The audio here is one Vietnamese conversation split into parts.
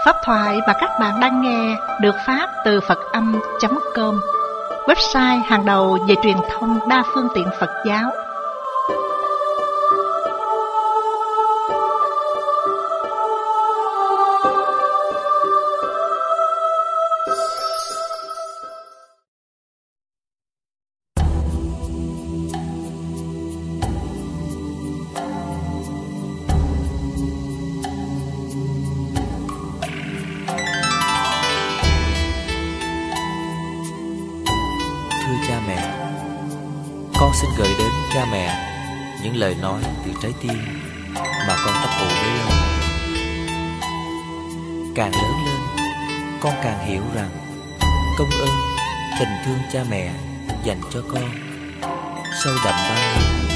Pháp thoại mà các bạn đang nghe được phát từ Phật-âm.com, website hàng đầu về truyền thông đa phương tiện Phật giáo. Con xin gửi đến cha mẹ những lời nói từ trái tim mà con ấp ủ bấy lâu. Càng lớn lên, con càng hiểu rằng công ơn, tình thương cha mẹ dành cho con sâu đậm bao nhiêu.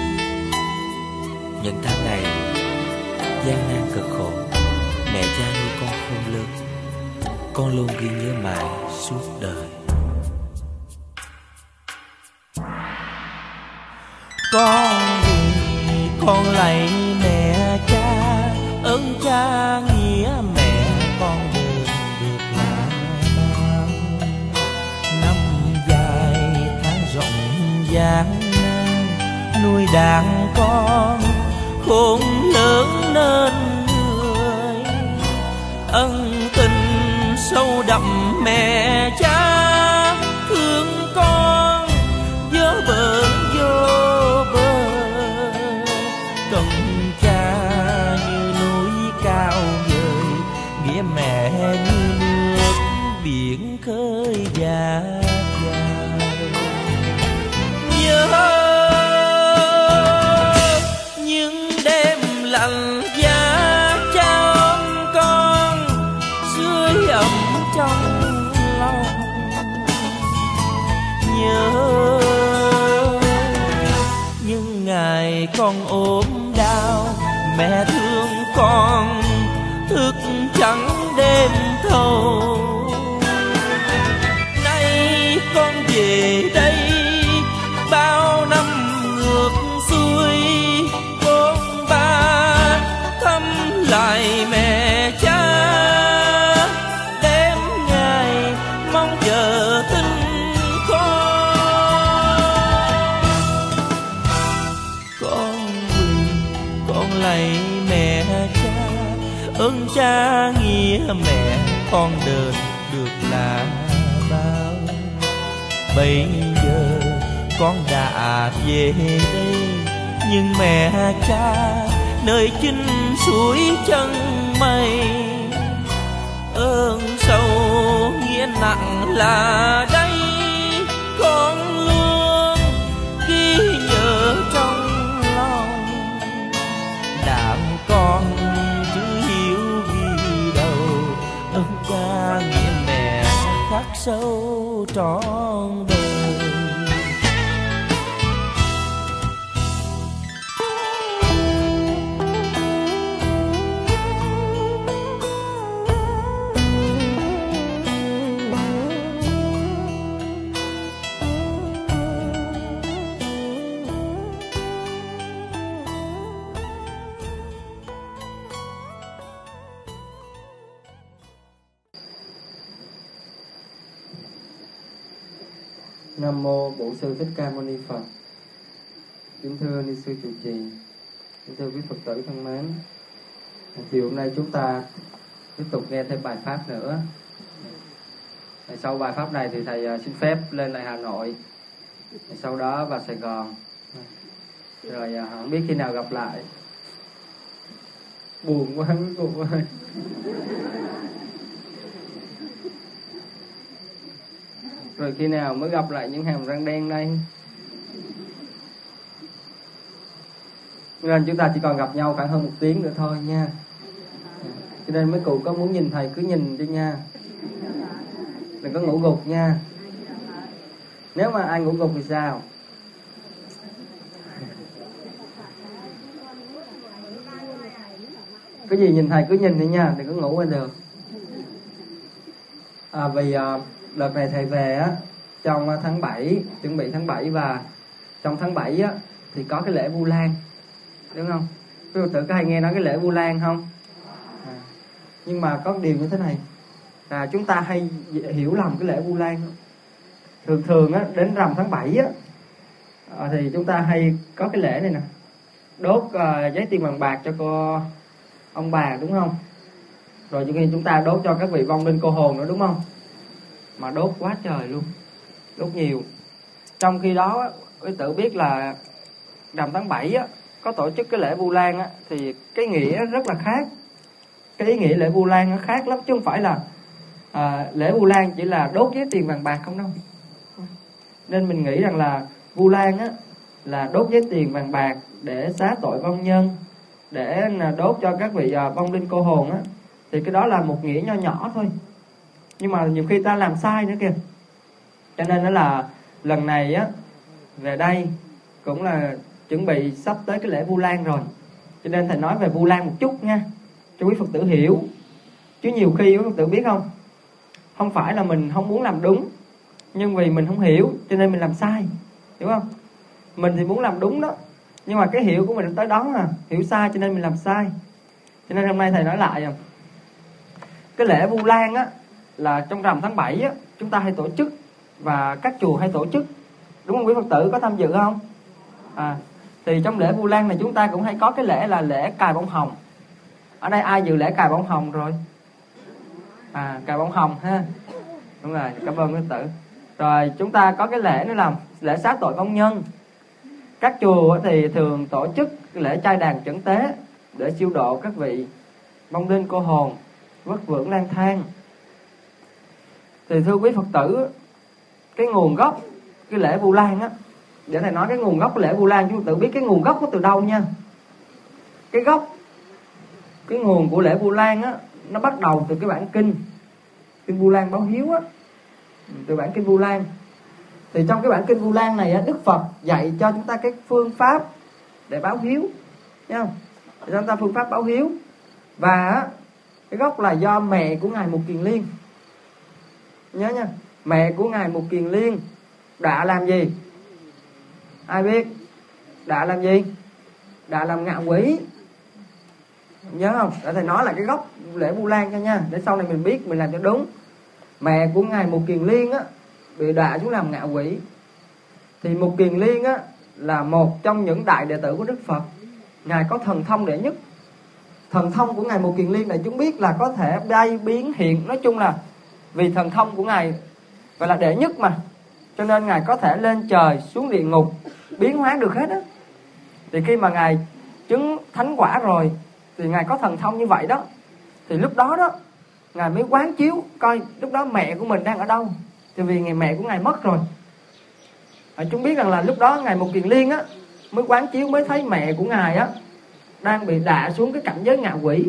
Những tháng ngày gian nan cực khổ, mẹ cha nuôi con khôn lớn, con luôn ghi nhớ mãi suốt đời. Con vì con lạy mẹ cha, ơn cha nghĩa mẹ con được là bao. Năm dài tháng rộng gian nan, nuôi đàn con khôn lớn nên người. Ân tình sâu đậm mẹ cha thương con nhớ bờ vô. Cần cha như núi cao vời, nghĩa mẹ như nước biển khơi dạt dài. Nhớ những đêm lạnh giá cha ôm con, sưởi ấm trong lòng. Nhớ những ngày con ốm đau, mẹ thương con thức trắng đêm thâu. Nay con về đây bao năm ngược xuôi, con ba thăm lại mẹ cha, đêm ngày mong chờ tin lạy mẹ cha, ơn cha nghĩa mẹ con đền được là bao. Bây giờ con đã về đây, nhưng mẹ cha nơi chinh suối chân mây. Ơn sâu nghĩa nặng là đây, con luôn ghi nhớ trong con chứ hiểu gì đâu. Ơn cha nghĩa mẹ khắc sâu trọn đời. Nam mô Bổn Sư Thích Ca Mâu Ni Phật. Kính thưa ni sư trụ trì, kính thưa quý Phật tử thân mến, chiều hôm nay chúng ta tiếp tục nghe thêm bài pháp nữa. Sau bài pháp này thì thầy xin phép lên lại Hà Nội, sau đó vào Sài Gòn, rồi không biết khi nào gặp lại. Buồn quá quý cụ ơi. Rồi khi nào mới gặp lại những hàm răng đen đây. Nên chúng ta chỉ còn gặp nhau khoảng hơn 1 tiếng nữa thôi nha. Cho nên mấy cụ có muốn nhìn thầy cứ nhìn đi nha, đừng có ngủ gục nha. Nếu mà ai ngủ gục thì sao? Cái gì nhìn thầy cứ nhìn đi nha, đừng có ngủ là được. Vì đợt này thầy về á, trong tháng 7, chuẩn bị tháng 7, và trong tháng 7 á thì có cái lễ Vu Lan, đúng không? Quý Phật tử có hay nghe nói cái lễ Vu Lan không? Nhưng mà có điều như thế này là chúng ta hay hiểu lầm cái lễ Vu Lan. Thường á, đến rằm tháng 7 á, thì chúng ta hay có cái lễ này nè, đốt giấy tiền vàng bạc cho ông bà, đúng không? Rồi khi chúng ta đốt cho các vị vong linh cô hồn nữa, đúng không? Mà đốt quá trời luôn, đốt nhiều. Trong khi đó quý tử biết là rằm tháng 7 á, có tổ chức cái lễ Vu Lan á, thì cái nghĩa rất là khác. Cái ý nghĩa lễ Vu Lan nó khác lắm, chứ không phải là lễ Vu Lan chỉ là đốt giấy tiền vàng bạc không đâu. Nên mình nghĩ rằng là Vu Lan á là đốt giấy tiền vàng bạc để xá tội vong nhân, để đốt cho các vị vong linh cô hồn á, thì cái đó là một nghĩa nho nhỏ thôi. Nhưng mà nhiều khi ta làm sai nữa kìa. Cho nên đó là lần này á về đây cũng là chuẩn bị sắp tới cái lễ Vu Lan rồi, cho nên thầy nói về Vu Lan một chút nha, cho quý Phật tử hiểu. Chứ nhiều khi quý Phật tử biết không, không phải là mình không muốn làm đúng, nhưng vì mình không hiểu cho nên mình làm sai, hiểu không? Mình thì muốn làm đúng đó, nhưng mà cái hiểu của mình tới đó mà hiểu sai cho nên mình làm sai. Cho nên hôm nay thầy nói lại cái lễ Vu Lan á là trong rằm tháng 7 á, chúng ta hay tổ chức và các chùa hay tổ chức, đúng không quý Phật tử? Có tham dự không? Thì trong lễ Vu Lan này chúng ta cũng hay có cái lễ là lễ cài bông hồng. Ở đây ai dự lễ cài bông hồng rồi? Cài bông hồng ha. Đúng rồi, cảm ơn quý Phật tử. Rồi chúng ta có cái lễ nữa là lễ xá tội vong nhân. Các chùa thì thường tổ chức lễ trai đàn chẩn tế để siêu độ các vị vong linh cô hồn vất vưởng lang thang. Thì thưa quý Phật tử, cái nguồn gốc cái lễ Vu Lan á, để thầy nói cái nguồn gốc của lễ Vu Lan, chúng ta tự biết cái nguồn gốc nó từ đâu nha. Cái nguồn của lễ Vu Lan á, nó bắt đầu từ cái bản kinh Vu Lan báo hiếu á, từ bản kinh Vu Lan. Thì trong cái bản kinh Vu Lan này á, Đức Phật dạy cho chúng ta cái phương pháp để báo hiếu, thấy không? Để cho chúng ta phương pháp báo hiếu. Và cái gốc là do mẹ của ngài Mục Kiền Liên, nhớ nha, mẹ của ngài Mục Kiền Liên đã làm gì? Ai biết? Đã làm gì? Đã làm ngạ quỷ, nhớ không? Để thầy nói là cái gốc lễ Vu Lan cho nha, để sau này mình biết mình làm cho đúng. Mẹ của ngài Mục Kiền Liên á bị đọa xuống làm ngạ quỷ. Thì Mục Kiền Liên á là một trong những đại đệ tử của Đức Phật, ngài có thần thông đệ nhất. Thần thông của ngài Mục Kiền Liên này chúng biết là có thể bay biến hiện, nói chung là vì thần thông của ngài gọi là đệ nhất mà, cho nên ngài có thể lên trời xuống địa ngục biến hóa được hết á. Thì khi mà ngài chứng thánh quả rồi thì ngài có thần thông như vậy đó. Thì lúc đó đó ngài mới quán chiếu coi lúc đó mẹ của mình đang ở đâu. Thì vì ngày mẹ của ngài mất rồi, chúng biết rằng là lúc đó ngài Mục Kiền Liên á mới quán chiếu, mới thấy mẹ của ngài á đang bị đọa xuống cái cảnh giới ngạ quỷ.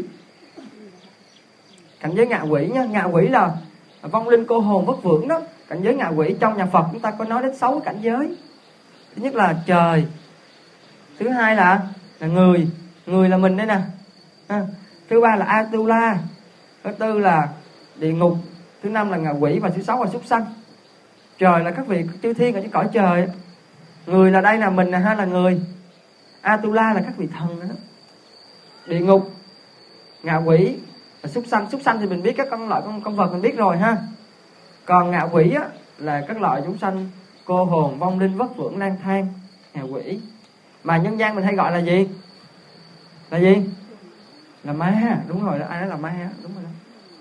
Cảnh giới ngạ quỷ nha, ngạ quỷ là vong linh cô hồn vất vưởng đó. Cảnh giới ngạ quỷ trong nhà Phật chúng ta có nói đến 6 cảnh giới. Thứ nhất là trời, thứ hai là người là mình đây nè, thứ ba là Atula, thứ tư là địa ngục, thứ năm là ngạ quỷ, và thứ sáu là súc sanh. Trời là các vị chư thiên ở trên cõi trời, người là đây là mình ha, là người. Atula là các vị thần đó. Địa ngục, ngạ quỷ và súc sanh. Súc sanh thì mình biết các loại con vật mình biết rồi ha. Còn ngạ quỷ á là các loại chúng sanh cô hồn vong linh vất vưởng lang thang, ngạ quỷ. Mà nhân gian mình hay gọi là gì? Là gì? Là ma, đúng rồi đó, ai nói là ma, đúng rồi đó.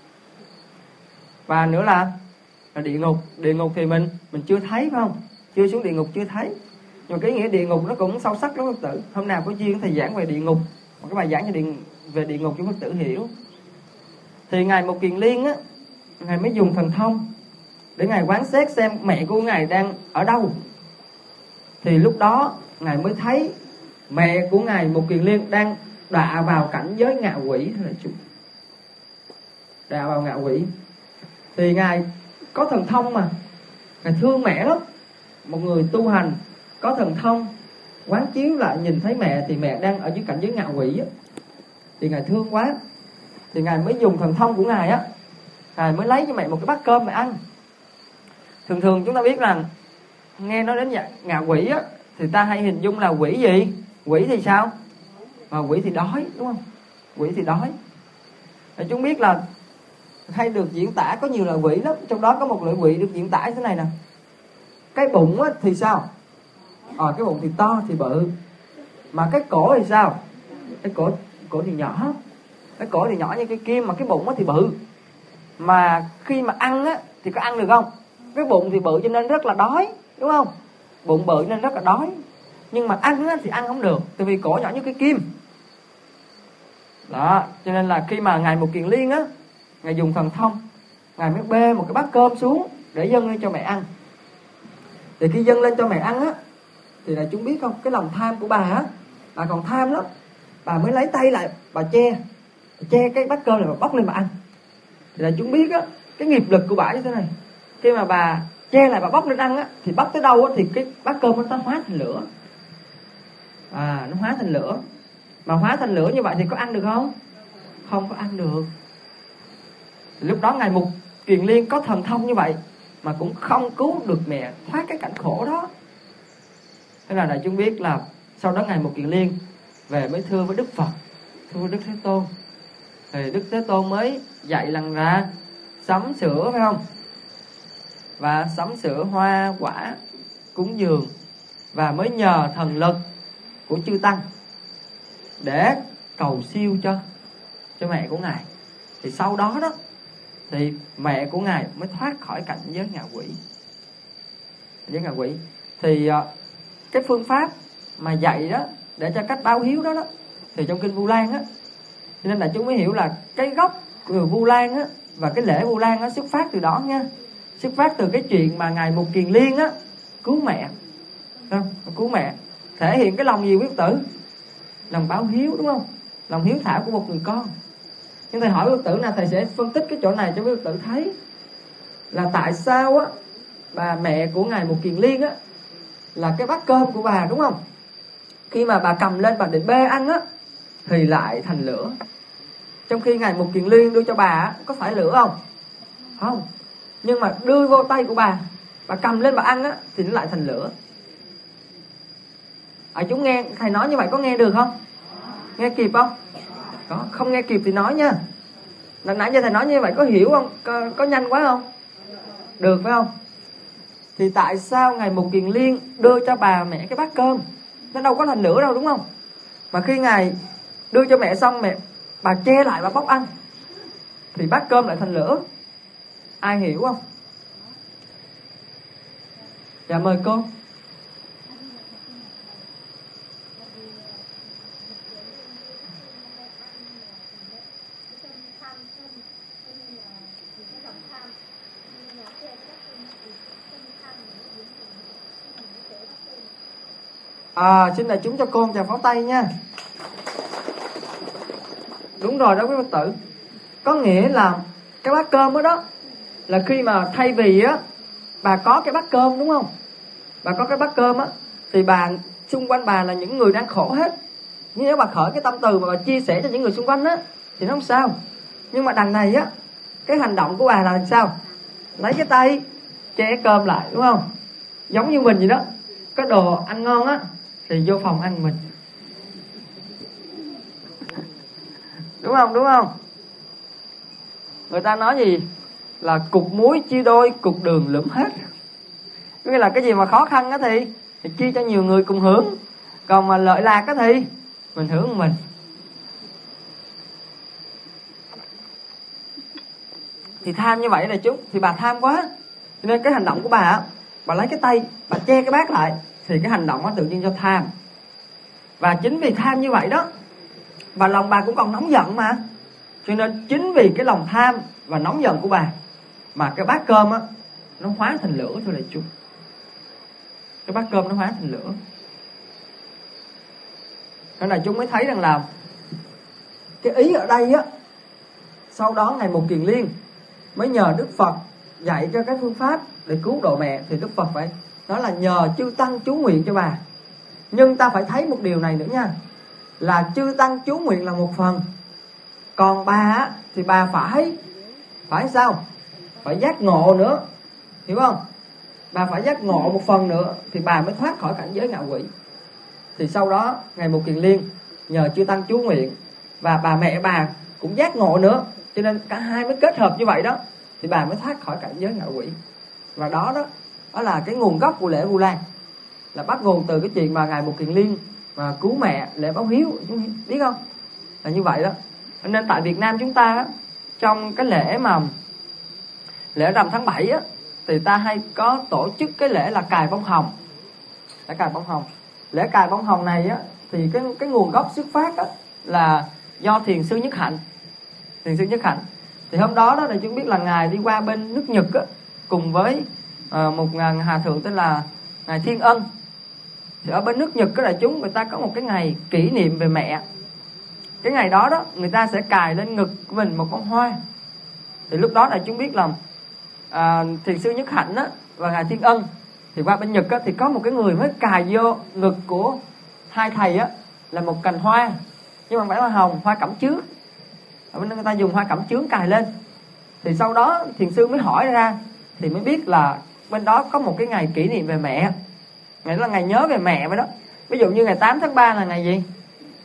Và nữa là địa ngục. Địa ngục thì mình chưa thấy, phải không? Chưa xuống địa ngục chưa thấy. Nhưng mà cái nghĩa địa ngục nó cũng sâu sắc lắm Phật tử. Hôm nào có duyên thầy giảng về địa ngục, một cái bài giảng về địa ngục cho Phật tử hiểu. Thì ngài Mục Kiền Liên á, ngài mới dùng thần thông để ngài quán xét xem mẹ của ngài đang ở đâu. Thì lúc đó ngài mới thấy mẹ của ngài Mục Kiền Liên đang đọa vào cảnh giới ngạ quỷ. Đọa vào ngạ quỷ. Thì ngài có thần thông mà, ngài thương mẹ lắm. Một người tu hành có thần thông quán chiếu lại nhìn thấy mẹ thì mẹ đang ở dưới cảnh giới ngạ quỷ á, thì ngài thương quá. Thì ngài mới dùng thần thông của ngài á, ngài mới lấy cho mẹ một cái bát cơm mẹ ăn. Thường chúng ta biết rằng nghe nói đến ngạ quỷ á thì ta hay hình dung là quỷ gì? Quỷ thì sao? Quỷ thì đói, đúng không? Quỷ thì đói. Chúng biết là hay được diễn tả có nhiều loại quỷ lắm. Trong đó có một loại quỷ được diễn tả như thế này nè. Cái bụng á, thì sao? Cái bụng thì to thì bự. Mà cái cổ thì sao? Cái cổ thì nhỏ. Cái cổ thì nhỏ như cái kim, mà cái bụng á thì bự. Mà khi mà ăn á thì có ăn được không? Cái bụng thì bự cho nên rất là đói, đúng không? Bụng bự nên rất là đói. Nhưng mà ăn á thì ăn không được, tại vì cổ nhỏ như cái kim. Đó, cho nên là khi mà Ngài Một Kiền Liên á, Ngài dùng thần thông, Ngài mới bê một cái bát cơm xuống để dâng lên cho mẹ ăn. Thì khi dâng lên cho mẹ ăn á, thì là chúng biết không, cái lòng tham của bà á, bà còn tham lắm. Bà mới lấy tay lại, bà che cái bát cơm này, bà bóc lên mà ăn. Thì là chúng biết á, cái nghiệp lực của bà như thế này. Khi mà bà che lại, bà bóc lên ăn á, thì bóc tới đâu á, thì cái bát cơm nó hóa thành lửa. Nó hóa thành lửa. Mà hóa thành lửa như vậy thì có ăn được không? Không có ăn được. Lúc đó Ngài Mục Kiền Liên có thần thông như vậy mà cũng không cứu được mẹ thoát cái cảnh khổ đó. Thế là đại chúng biết là sau đó Ngài Mục Kiền Liên về mới thưa với Đức Phật, thưa với Đức Thế Tôn. Thì Đức Thế Tôn mới dạy rằng là sắm sửa, phải không? Và sắm sửa hoa quả cúng dường, và mới nhờ thần lực của chư tăng để cầu siêu cho mẹ của Ngài. Thì sau đó đó thì mẹ của Ngài mới thoát khỏi cảnh giới ngạ quỷ. Thì cái phương pháp mà dạy đó để cho cách báo hiếu đó thì trong kinh Vu Lan á, cho nên là chúng mới hiểu là cái gốc của Vu Lan á và cái lễ Vu Lan á xuất phát từ đó nha. Xuất phát từ cái chuyện mà Ngài Mục Kiền Liên á cứu mẹ, không? Cứu mẹ thể hiện cái lòng gì quý Phật tử? Lòng báo hiếu, đúng không? Lòng hiếu thảo của một người con. Nhưng thầy hỏi quý Phật tử là thầy sẽ phân tích cái chỗ này cho quý Phật tử thấy là tại sao á bà mẹ của Ngài Mục Kiền Liên á là cái bát cơm của bà, đúng không? Khi mà bà cầm lên bà định bê ăn á thì lại thành lửa. Trong khi Ngài Mục Kiền Liên đưa cho bà á, có phải lửa không? Không. Nhưng mà đưa vô tay của bà cầm lên bà ăn á thì nó lại thành lửa. Chúng nghe thầy nói như vậy có nghe được không? Nghe kịp không? Có. Không nghe kịp thì nói nha. Nãy giờ thầy nói như vậy có hiểu không? Có nhanh quá không? Được phải không? Thì tại sao Ngài Mục Kiền Liên đưa cho bà mẹ cái bát cơm? Nó đâu có thành lửa đâu, đúng không? Mà khi Ngài đưa cho mẹ xong, bà che lại, bà bóc ăn thì bát cơm lại thành lửa. Ai hiểu không? Dạ mời cô. Xin đại chúng cho cô chào pháo tay nha. Đúng rồi đó quý Phật tử. Có nghĩa là cái bát cơm đó là khi mà thay vì á bà có cái bát cơm, đúng không? Bà có cái bát cơm á thì xung quanh bà là những người đang khổ hết. Nhưng nếu bà khởi cái tâm từ mà bà chia sẻ cho những người xung quanh á thì nó không sao. Nhưng mà đằng này á, cái hành động của bà là làm sao? Lấy cái tay che cơm lại, đúng không? Giống như mình vậy đó. Có đồ ăn ngon á thì vô phòng ăn mình. Đúng không? Đúng không? Người ta nói gì? Là cục muối chia đôi, cục đường lụm hết. Nghĩa là cái gì mà khó khăn á thì chia cho nhiều người cùng hưởng. Còn mà lợi lạc á thì mình hưởng mình. Thì tham như vậy này chú. Thì bà tham quá. Cho nên cái hành động của bà lấy cái tay, bà che cái bát lại, thì cái hành động đó tự nhiên cho tham. Và chính vì tham như vậy đó, và lòng bà cũng còn nóng giận mà. Cho nên chính vì cái lòng tham và nóng giận của bà mà cái bát cơm á nó hóa thành lửa thôi đại chúng. Cái bát cơm nó hóa thành lửa. Nên là chúng mới thấy rằng là cái ý ở đây á, sau đó Ngài Mục Kiền Liên mới nhờ Đức Phật dạy cho cái phương pháp để cứu độ mẹ. Thì Đức Phật phải nói là nhờ chư tăng chú nguyện cho bà. Nhưng ta phải thấy một điều này nữa nha, là chư tăng chú nguyện là một phần, còn bà á, thì bà phải sao? Phải giác ngộ nữa, hiểu không? Bà phải giác ngộ một phần nữa thì bà mới thoát khỏi cảnh giới ngạ quỷ. Thì sau đó Ngài Mục Kiền Liên nhờ chư tăng chú nguyện và bà mẹ bà cũng giác ngộ nữa Cho nên cả hai mới kết hợp như vậy đó, thì bà mới thoát khỏi cảnh giới ngạ quỷ. Và đó là cái nguồn gốc của lễ Vu Lan, là bắt nguồn từ cái chuyện mà ngài Mục Kiền Liên mà cứu mẹ, lễ báo hiếu, chúng biết không? Là như vậy đó. Nên tại Việt Nam chúng ta trong cái lễ mà lễ rằm tháng 7 á, thì ta hay có tổ chức cái lễ là cài bông hồng. Lễ cài bông hồng. Lễ cài bông hồng này á, thì cái nguồn gốc xuất phát á, là do Thiền sư Nhất Hạnh. Thiền sư Nhất Hạnh thì hôm đó là chúng biết là ngài đi qua bên nước Nhật á, cùng với một hòa thượng tên là ngài Thiên Ân. Thì ở bên nước Nhật cái đại chúng người ta có một cái ngày kỷ niệm về mẹ. Cái ngày đó người ta sẽ cài lên ngực của mình một con hoa. Thì lúc đó đại chúng biết là Thiền sư Nhất Hạnh á, và ngài Thiên Ân thì qua bên Nhật á, thì có một cái người mới cài vô ngực của hai thầy á, là một cành hoa, nhưng mà không phải hoa hồng, hoa cẩm chướng. Ở bên người ta dùng hoa cẩm chướng cài lên. Thì sau đó thiền sư mới hỏi ra, thì mới biết là bên đó có một cái ngày kỷ niệm về mẹ. Ngày đó là ngày nhớ về mẹ vậy đó. Ví dụ như ngày 8 tháng 3 là ngày gì?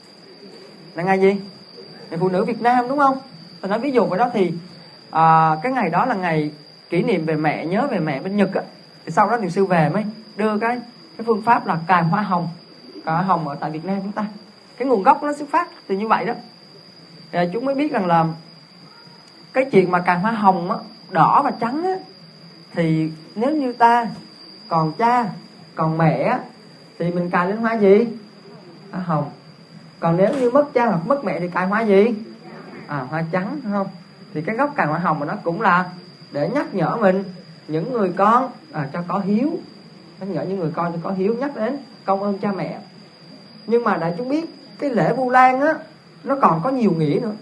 Là ngày gì? Ngày phụ nữ Việt Nam đúng không? Tôi nói ví dụ vậy đó. Thì cái ngày đó là ngày kỷ niệm về mẹ, nhớ về mẹ bên Nhật á. Thì sau đó thiền sư về mới đưa cái phương pháp là cài hoa hồng. Cài hoa hồng ở tại Việt Nam chúng ta. Cái nguồn gốc nó xuất phát từ như vậy đó. Thì chúng mới biết rằng là cái chuyện mà cài hoa hồng á, đỏ và trắng á, thì nếu như ta còn cha, còn mẹ thì mình cài lên hoa gì? Hoa hồng. Còn nếu như mất cha hoặc mất mẹ thì cài hoa gì? Hoa trắng, đúng không? Thì cái gốc cài hoa hồng mà nó cũng là để nhắc nhở mình, những người con cho có hiếu, nhắc nhở những người con cho có hiếu, nhắc đến công ơn cha mẹ. Nhưng mà đại chúng biết cái lễ Vu Lan á, nó còn có nhiều nghĩa nữa.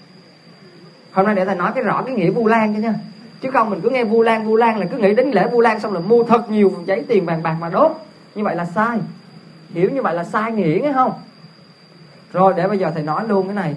Hôm nay để thầy nói rõ cái nghĩa Vu Lan cho nha. Chứ không mình cứ nghe Vu Lan là cứ nghĩ đến lễ Vu Lan xong là mua thật nhiều giấy tiền vàng bạc mà đốt. Như vậy là sai. Hiểu như vậy là sai nghĩa nghe không? Rồi để bây giờ thầy nói luôn cái này.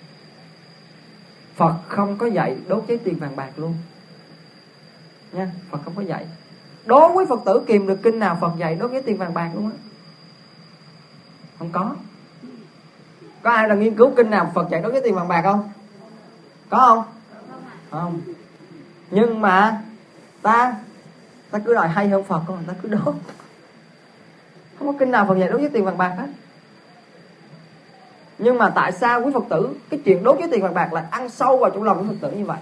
Phật không có dạy đốt giấy tiền vàng bạc luôn nha. Phật không có dạy. Đối với Phật tử kìm được kinh nào Phật dạy đốt giấy tiền vàng bạc luôn á? Không có. Có ai là nghiên cứu kinh nào Phật dạy đốt giấy tiền vàng bạc không? Có không? Không. Nhưng mà ta cứ đòi hay hơn Phật, còn ta cứ đốt. Không có kinh nào Phật dạy đốt giấy tiền vàng bạc hết. Nhưng mà tại sao quý Phật tử cái chuyện đốt giấy tiền vàng bạc lại ăn sâu vào trong lòng quý Phật tử như vậy?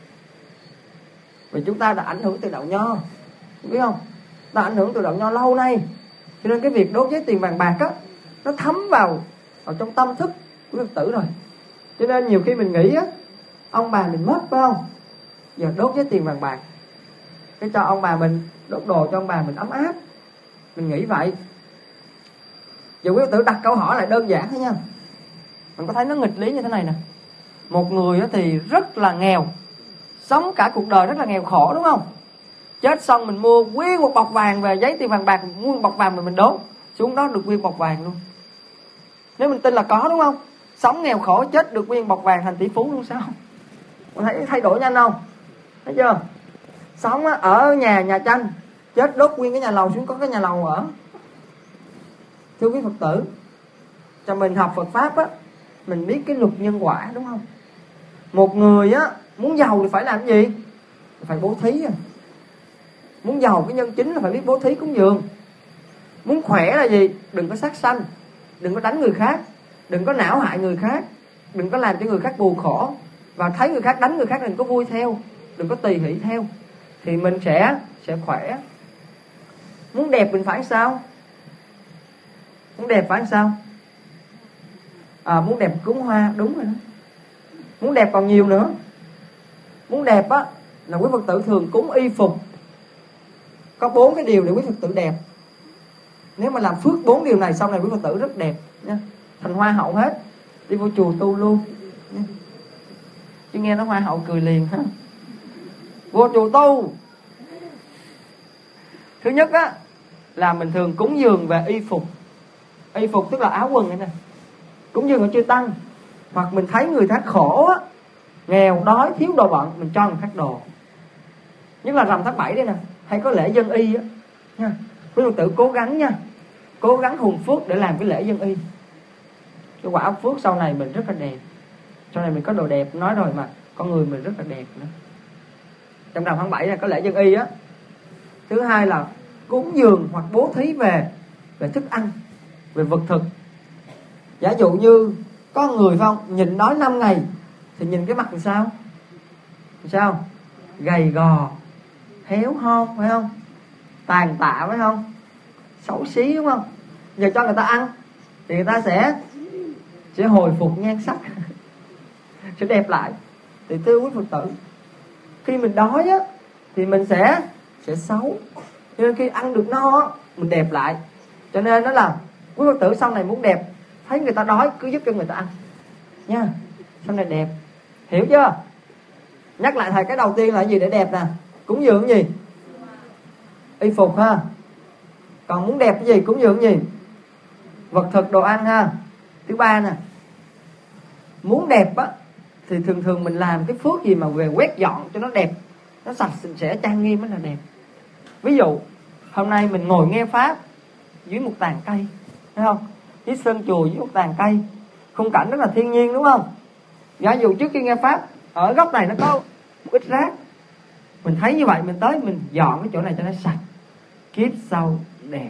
Vì chúng ta đã ảnh hưởng từ đạo Nho, biết không? Ta ảnh hưởng từ đạo Nho lâu nay, cho nên cái việc đốt giấy tiền vàng bạc á, nó thấm vào trong tâm thức của Phật tử rồi. Cho nên nhiều khi mình nghĩ á, ông bà mình mất phải không? Giờ đốt giấy tiền vàng bạc, cái cho ông bà mình, đốt đồ cho ông bà mình ấm áp. Mình nghĩ vậy. Giờ quý Phật tử đặt câu hỏi lại đơn giản thôi nha. Mình có thấy nó nghịch lý như thế này nè. Một người thì rất là nghèo, sống cả cuộc đời rất là nghèo khổ đúng không? Chết xong mình mua nguyên một bọc vàng về, giấy tiền vàng bạc, mua một bọc vàng mà mình đốt, xuống đó được nguyên bọc vàng luôn. Nếu mình tin là có đúng không? Sống nghèo khổ chết được nguyên bọc vàng thành tỷ phú luôn sao? Mình thấy thay đổi nhanh không? Thấy chưa? Sống ở nhà tranh, chết đốt nguyên cái nhà lầu xuống có cái nhà lầu ở. Thưa quý Phật tử, cho mình học Phật Pháp á, mình biết cái luật nhân quả đúng không? Một người á, muốn giàu thì phải làm gì? Phải bố thí. Muốn giàu cái nhân chính là phải biết bố thí cúng dường. Muốn khỏe là gì? Đừng có sát sanh, đừng có đánh người khác, đừng có não hại người khác, đừng có làm cho người khác buồn khổ. Và thấy người khác đánh người khác đừng có vui theo, đừng có tùy hỷ theo, thì mình sẽ khỏe. Muốn đẹp mình phải sao? Muốn đẹp phải sao? Muốn đẹp cúng hoa, đúng rồi đó. Muốn đẹp còn nhiều nữa. Muốn đẹp á là quý Phật tử thường cúng y phục. Có 4 cái điều để quý Phật tử đẹp. Nếu mà làm phước 4 điều này, sau này quý Phật tử rất đẹp nha. Thành hoa hậu hết. Đi vô chùa tu luôn nha. Chứ nghe nó hoa hậu cười liền ha. Vô chùa tu. Thứ nhất á là mình thường cúng dường về y phục. Y phục tức là áo quần này nè. Cúng dường ở chư tăng. Hoặc mình thấy người khác khổ á, nghèo, đói, thiếu đồ bận, mình cho người khác đồ. Nhất là rằm tháng 7 đây nè, hay có lễ dân y á nha. Quý Phật tử cố gắng nha, cố gắng hùng phước để làm cái lễ dân y. Cái quả phước sau này mình rất là đẹp. Sau này mình có đồ đẹp, nói rồi mà. con người mình rất là đẹp nữa. Trong rằm tháng 7 là có lễ dân y á. Thứ hai là cúng dường hoặc bố thí về thức ăn, về vật thực. Giả dụ như có người phải không, nhịn đói 5 ngày thì nhìn cái mặt làm sao? Làm sao? Gầy gò, héo hon phải không? Tàn tạ phải không? Xấu xí đúng không? Giờ cho người ta ăn thì người ta sẽ hồi phục nhan sắc, sẽ đẹp lại. Thì thưa quý Phật tử, khi mình đói á thì mình sẽ xấu, cho nên khi ăn được no á mình đẹp lại. Cho nên đó là quý Phật tử sau này muốn đẹp, thấy người ta đói cứ giúp cho người ta ăn nha, sau này đẹp, hiểu chưa? Nhắc lại thầy, cái đầu tiên là cái gì để đẹp nè? Cúng dường cái gì? Y phục ha. Còn muốn đẹp cái gì? Cúng dường cái gì? Vật thực, đồ ăn ha. Thứ ba nè, muốn đẹp á thì thường mình làm cái phước gì mà về quét dọn cho nó đẹp, nó sạch sẽ trang nghiêm mới là đẹp. Ví dụ hôm nay mình ngồi nghe pháp dưới một tàn cây, thấy không? Dưới sân chùa, dưới một tàn cây, khung cảnh rất là thiên nhiên đúng không? Giả dụ trước khi nghe pháp ở góc này nó có một ít rác, mình thấy như vậy mình tới mình dọn cái chỗ này cho nó sạch, kiếp sau đẹp.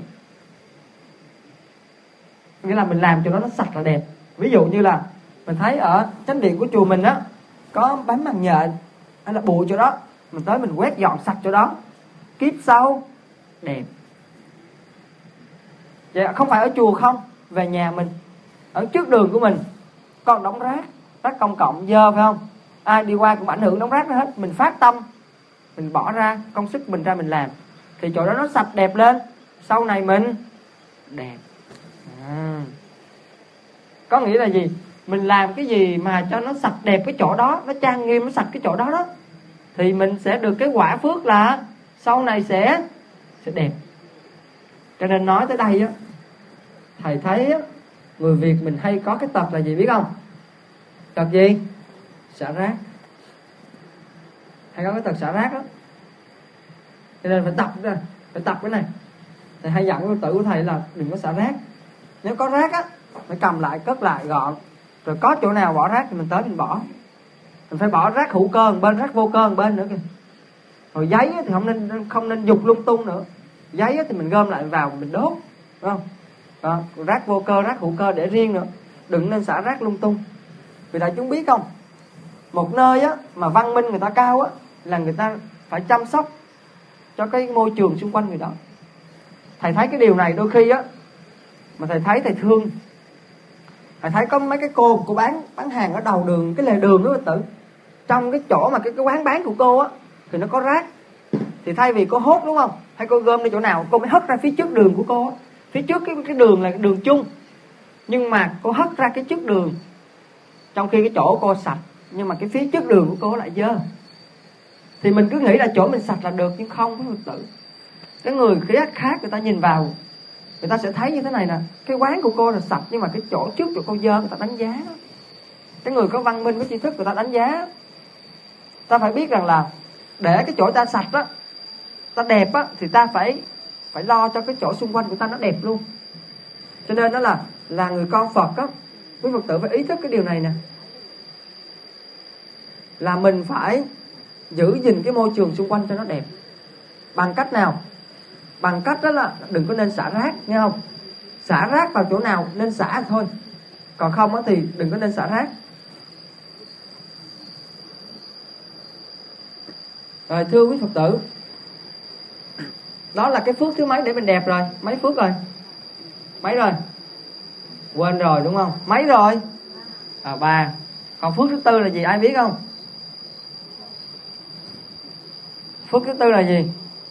Nghĩa là mình làm cho nó sạch là đẹp. Ví dụ như là mình thấy ở chánh điện của chùa mình á có bám màng nhện hay là bụi chỗ đó, mình tới mình quét dọn sạch chỗ đó, kiếp sau đẹp. Vậy không phải ở chùa không, về nhà mình, ở trước đường của mình còn đống rác công cộng dơ phải không? Ai đi qua cũng ảnh hưởng đống rác đó hết. Mình phát tâm, mình bỏ ra công sức mình ra mình làm thì chỗ đó nó sạch đẹp lên, sau này mình đẹp. Có nghĩa là gì? Mình làm cái gì mà cho nó sạch đẹp cái chỗ đó, nó trang nghiêm, nó sạch cái chỗ đó đó, thì mình sẽ được cái quả phước là sau này sẽ đẹp. Cho nên nói tới đây á, thầy thấy á, người Việt mình hay có cái tật là gì biết không? Tật gì? Xả rác. Hay có cái tật xả rác đó. Cho nên phải tập cái này. Thầy hay dặn với tử của thầy là đừng có xả rác. Nếu có rác á, phải cầm lại, cất lại gọn. Rồi có chỗ nào bỏ rác thì mình tới mình bỏ. Mình phải bỏ rác hữu cơ một bên, rác vô cơ một bên nữa kìa. Rồi giấy thì không nên dục lung tung nữa. Giấy thì mình gom lại vào mình đốt, đúng không? Đó, rác vô cơ, rác hữu cơ để riêng nữa. Đừng nên xả rác lung tung. Vì đại chúng biết không, một nơi á mà văn minh người ta cao á là người ta phải chăm sóc cho cái môi trường xung quanh người đó. Thầy thấy cái điều này đôi khi á mà thầy thấy thầy thương. Thầy thấy có mấy cái cô bán hàng ở đầu đường, cái lề đường đó tử. Trong cái chỗ mà cái quán bán của cô á thì nó có rác. Thì thay vì cô hốt đúng không, hay cô gom đi chỗ nào, cô mới hất ra phía trước đường của cô á. Phía trước cái đường là đường chung, nhưng mà cô hất ra cái trước đường, trong khi cái chỗ cô sạch, nhưng mà cái phía trước đường của cô lại dơ. Thì mình cứ nghĩ là chỗ mình sạch là được, nhưng không, quý Phật tử. Cái người khác người ta nhìn vào, người ta sẽ thấy như thế này nè, cái quán của cô là sạch, nhưng mà cái chỗ trước chỗ cô dơ, người ta đánh giá. Cái người có văn minh, có tri thức, người ta đánh giá. Ta phải biết rằng là để cái chỗ ta sạch á, ta đẹp á, thì ta phải lo cho cái chỗ xung quanh của ta nó đẹp luôn. Cho nên đó là người con Phật á, quý Phật tử phải ý thức cái điều này nè, là mình phải giữ gìn cái môi trường xung quanh cho nó đẹp. Bằng cách nào? Bằng cách đó là đừng có nên xả rác, nghe không? Xả rác vào chỗ nào nên xả thôi, còn không á thì đừng có nên xả rác. Rồi thưa quý Phật tử, đó là cái phước thứ mấy để mình đẹp rồi? Mấy phước rồi? Mấy rồi? Quên rồi đúng không? Mấy rồi? 3. Còn phước thứ tư là gì? Ai biết không? Phước thứ tư là gì?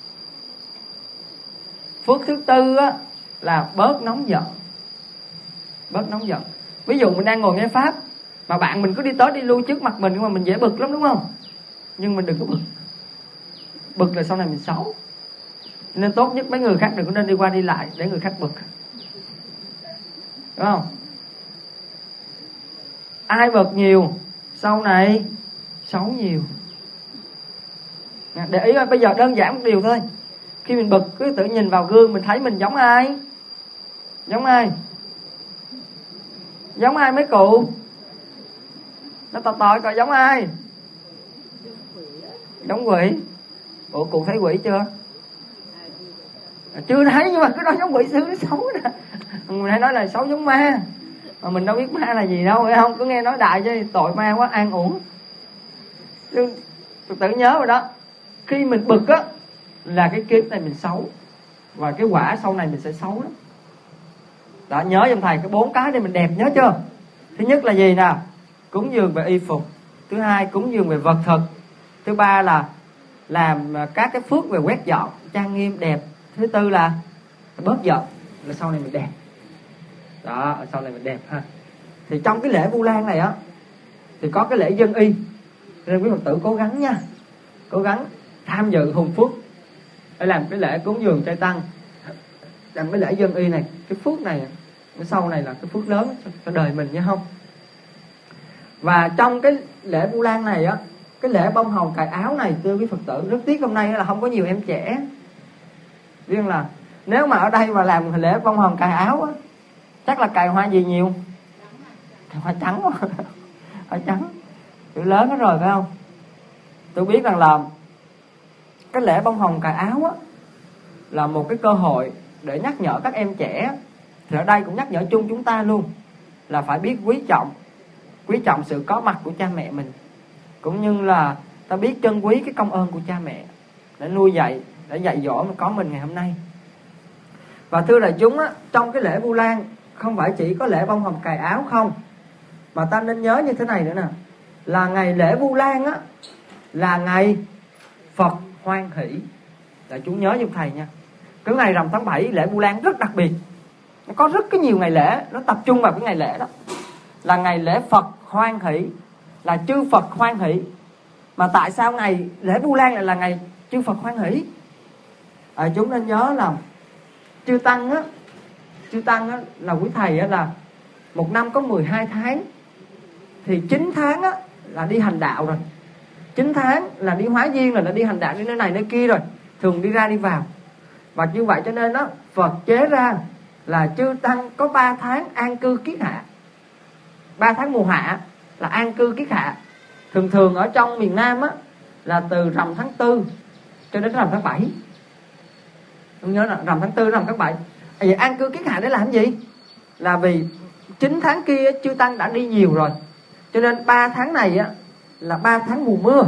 Phước thứ tư á, là bớt nóng giận. Bớt nóng giận. Ví dụ mình đang ngồi nghe pháp mà bạn mình cứ đi tới đi lui trước mặt mình, nhưng mà mình dễ bực lắm đúng không? Nhưng mình đừng có bực. Bực là sau này mình xấu. Nên tốt nhất mấy người khác đừng có nên đi qua đi lại để người khác bực, đúng không? Ai bực nhiều sau này xấu nhiều. Để ý bây giờ đơn giản một điều thôi. Khi mình bực cứ tự nhìn vào gương, mình thấy mình giống ai? Giống ai? Giống ai mấy cụ? Nó tò coi giống ai? Giống quỷ. Ủa cụ thấy quỷ chưa? Chưa thấy, nhưng mà cứ nói giống quỷ xứ nó xấu nè. Mình hay nói là xấu giống ma, mà mình đâu biết ma là gì đâu, phải không? Cứ nghe nói đại chứ tội ma quá, an uổng. Phật tử nhớ rồi đó. Khi mình bực á là cái kiếp này mình xấu, và cái quả sau này mình sẽ xấu lắm. Đó, nhớ giùm thầy cái 4 cái để mình đẹp, nhớ chưa? Thứ nhất là gì nào? Cúng dường về y phục. Thứ hai, cúng dường về vật thực. Thứ ba là làm các cái phước về quét dọn, trang nghiêm đẹp. Thứ tư là bớt giận, là sau này mình đẹp. Đó, sau này mình đẹp ha. Thì trong cái lễ Vu Lan này á thì có cái lễ dân y, nên quý Phật tử cố gắng nha, cố gắng tham dự hùng phước để làm cái lễ cúng dường trai tăng, làm cái lễ dân y này. Cái phước này, cái sau này là cái phước lớn cho đời mình nha không. Và trong cái lễ Vu Lan này á, cái lễ bông hồng cài áo này, thưa quý Phật tử, rất tiếc hôm nay là không có nhiều em trẻ. Riêng là nếu mà ở đây mà làm lễ bông hồng cài áo á, chắc là cài hoa gì nhiều? Cài hoa trắng quá. Hoa trắng chữ lớn hết rồi phải không? Tôi biết rằng là cái lễ bông hồng cài áo á là một cái cơ hội để nhắc nhở các em trẻ. Thì ở đây cũng nhắc nhở chung chúng ta luôn, là phải biết quý trọng sự có mặt của cha mẹ mình, cũng như là ta biết trân quý cái công ơn của cha mẹ để nuôi dạy, để dạy dỗ mà có mình ngày hôm nay. Và thưa đại chúng á, trong cái lễ Vu Lan không phải chỉ có lễ bông hồng cài áo không, mà ta nên nhớ như thế này nữa nè, là ngày lễ Vu Lan á là ngày Phật hoan hỷ. Đại chúng nhớ giùm thầy nha. Cái ngày rằm tháng 7 lễ Vu Lan rất đặc biệt. Nó có rất cái nhiều ngày lễ, nó tập trung vào cái ngày lễ đó. Là ngày lễ Phật hoan hỷ, là chư Phật hoan hỷ. Mà tại sao ngày lễ Vu Lan lại là ngày chư Phật hoan hỷ? Chúng nên nhớ là chư Tăng á là quý thầy á, là một năm có 12 tháng. Thì 9 tháng á là đi hành đạo rồi, 9 tháng là đi hóa duyên rồi, là đi hành đạo đi nơi này nơi kia rồi, thường đi ra đi vào. Và như vậy cho nên đó, Phật chế ra là chư Tăng có 3 tháng an cư kiết hạ. 3 tháng mùa hạ là an cư kiết hạ. Thường ở trong miền Nam á là từ rằm tháng 4 cho đến rằm tháng 7. Tôi nhớ là rằm tháng 4 rằm tháng 7. Vậy an cư kiết hạ để làm gì? Là vì 9 tháng kia chư Tăng đã đi nhiều rồi, cho nên 3 tháng này á là 3 tháng mùa mưa.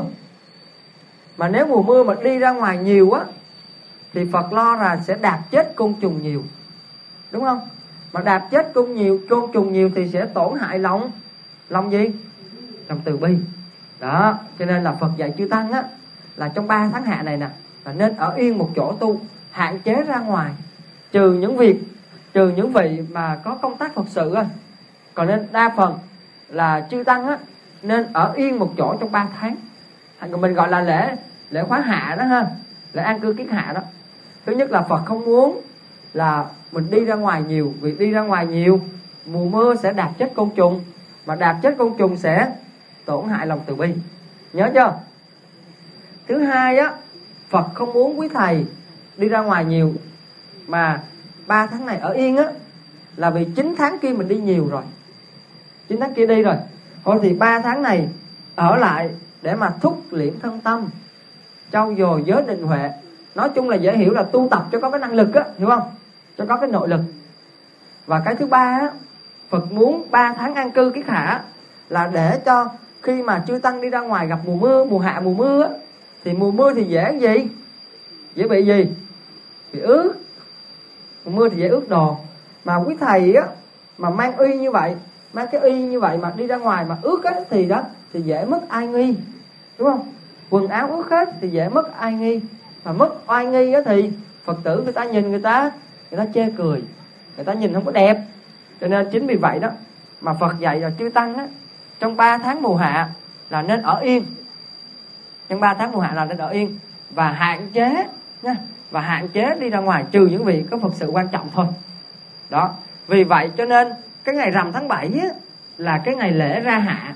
Mà nếu mùa mưa mà đi ra ngoài nhiều á thì Phật lo là sẽ đạp chết côn trùng nhiều, đúng không? Mà đạp chết côn trùng nhiều thì sẽ tổn hại lòng gì? Lòng từ bi. Đó, cho nên là Phật dạy chư Tăng á là trong 3 tháng hạ này nè là nên ở yên một chỗ tu, hạn chế ra ngoài, trừ những vị mà có công tác Phật sự á. Còn nên đa phần là chư Tăng á nên ở yên một chỗ trong 3 tháng. Mình gọi là lễ khóa hạ đó ha, lễ an cư kiết hạ đó. Thứ nhất là Phật không muốn là mình đi ra ngoài nhiều, vì đi ra ngoài nhiều mùa mưa sẽ đạp chết côn trùng, mà đạp chết côn trùng sẽ tổn hại lòng từ bi. Nhớ chưa? Thứ hai á, Phật không muốn quý thầy đi ra ngoài nhiều, mà 3 tháng này ở yên á là vì 9 tháng kia mình đi nhiều rồi, 9 tháng kia đi rồi. Thôi thì 3 tháng này ở lại để mà thúc liễm thân tâm, trau dồi giới định huệ. Nói chung là dễ hiểu là tu tập cho có cái năng lực á, hiểu không? Cho có cái nội lực. Và cái thứ ba á, Phật muốn 3 tháng an cư kiết hạ là để cho khi mà chư Tăng đi ra ngoài gặp mùa mưa, mùa hạ mùa mưa á, thì mùa mưa thì dễ gì? Dễ bị gì? Bị ướt. Mùa mưa thì dễ ướt đồ. Mà quý thầy á mà mang y như vậy, mang cái y như vậy mà đi ra ngoài mà ướt á thì dễ mất ai nghi, đúng không? Quần áo ướt hết thì dễ mất ai nghi. Mà mất oai nghi á thì Phật tử người ta nhìn người ta chê cười, người ta nhìn không có đẹp. Cho nên chính vì vậy đó mà Phật dạy là chư Tăng á trong 3 tháng mùa hạ là nên ở yên. Trong 3 tháng mùa hạ là nên ở yên và hạn chế nha, và hạn chế đi ra ngoài, trừ những vị có Phật sự quan trọng thôi. Đó, vì vậy cho nên cái ngày rằm tháng 7 á là cái ngày lễ ra hạ.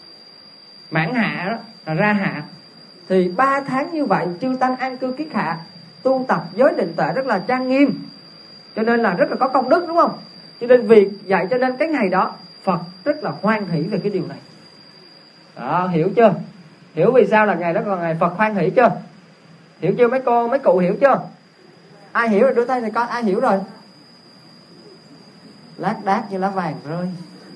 Mãn hạ đó là ra hạ. Thì 3 tháng như vậy chư Tăng an cư kiết hạ, tu tập giới định tuệ rất là trang nghiêm, cho nên là rất là có công đức, đúng không? Cho nên việc dạy cho nên cái ngày đó Phật rất là hoan hỷ về cái điều này. Đó, hiểu chưa? Hiểu vì sao là ngày đó còn ngày Phật hoan hỷ chưa? Hiểu chưa mấy cô, mấy cụ hiểu chưa? Ai hiểu rồi đưa tay thì coi ai hiểu rồi. Lác đác như lá vàng rơi.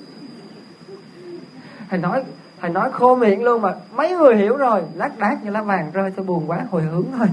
Thầy nói khô miệng luôn mà mấy người hiểu rồi. Lác đác như lá vàng rơi, tôi buồn quá, hồi hướng thôi.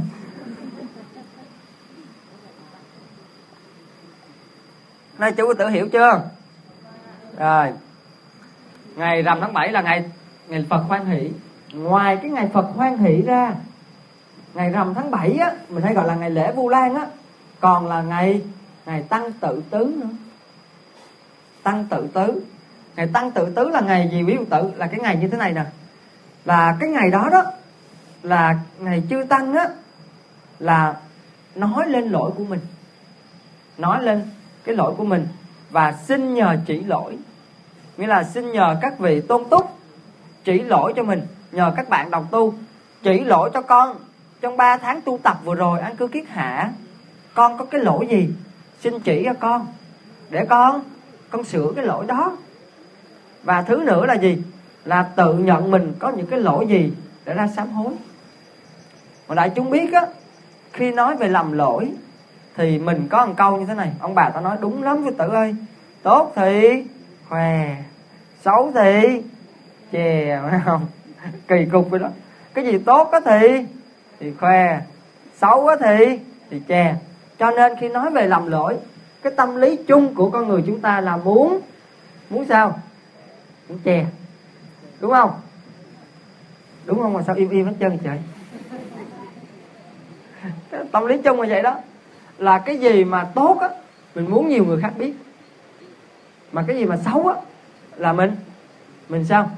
Nay chú tự hiểu chưa? Rồi. Ngày rằm tháng 7 là ngày Phật hoan hỷ. Ngoài cái ngày Phật hoan hỷ ra, ngày rằm tháng 7 á, mình hay gọi là ngày lễ Vu Lan á, còn là ngày Tăng Tự Tứ nữa. Tăng Tự Tứ. Ngày Tăng Tự Tứ là ngày gì quý vị tự? Là cái ngày như thế này nè. Là cái ngày đó đó là ngày chư Tăng á, là nói lên lỗi của mình, nói lên cái lỗi của mình và xin nhờ chỉ lỗi. Nghĩa là xin nhờ các vị tôn túc chỉ lỗi cho mình, nhờ các bạn đồng tu chỉ lỗi cho con. Trong 3 tháng tu tập vừa rồi An Cư Kiết Hạ, con có cái lỗi gì, xin chỉ cho con để con sửa cái lỗi đó. Và thứ nữa là gì? Là tự nhận mình có những cái lỗi gì để ra sám hối. Mà đại chúng biết á, khi nói về lầm lỗi thì mình có một câu như thế này. Ông bà ta nói đúng lắm Phật tử ơi. Tốt thì khoe, xấu thì chè, phải không? Kỳ cục vậy đó. Cái gì tốt á thì khoe, xấu á thì chè. Cho nên khi nói về lầm lỗi, cái tâm lý chung của con người chúng ta là muốn sao? Muốn chè, đúng không? Đúng không? Mà sao im hết trơn trời? Tâm lý chung là vậy đó. Là cái gì mà tốt á, mình muốn nhiều người khác biết. Mà cái gì mà xấu á, là mình sao?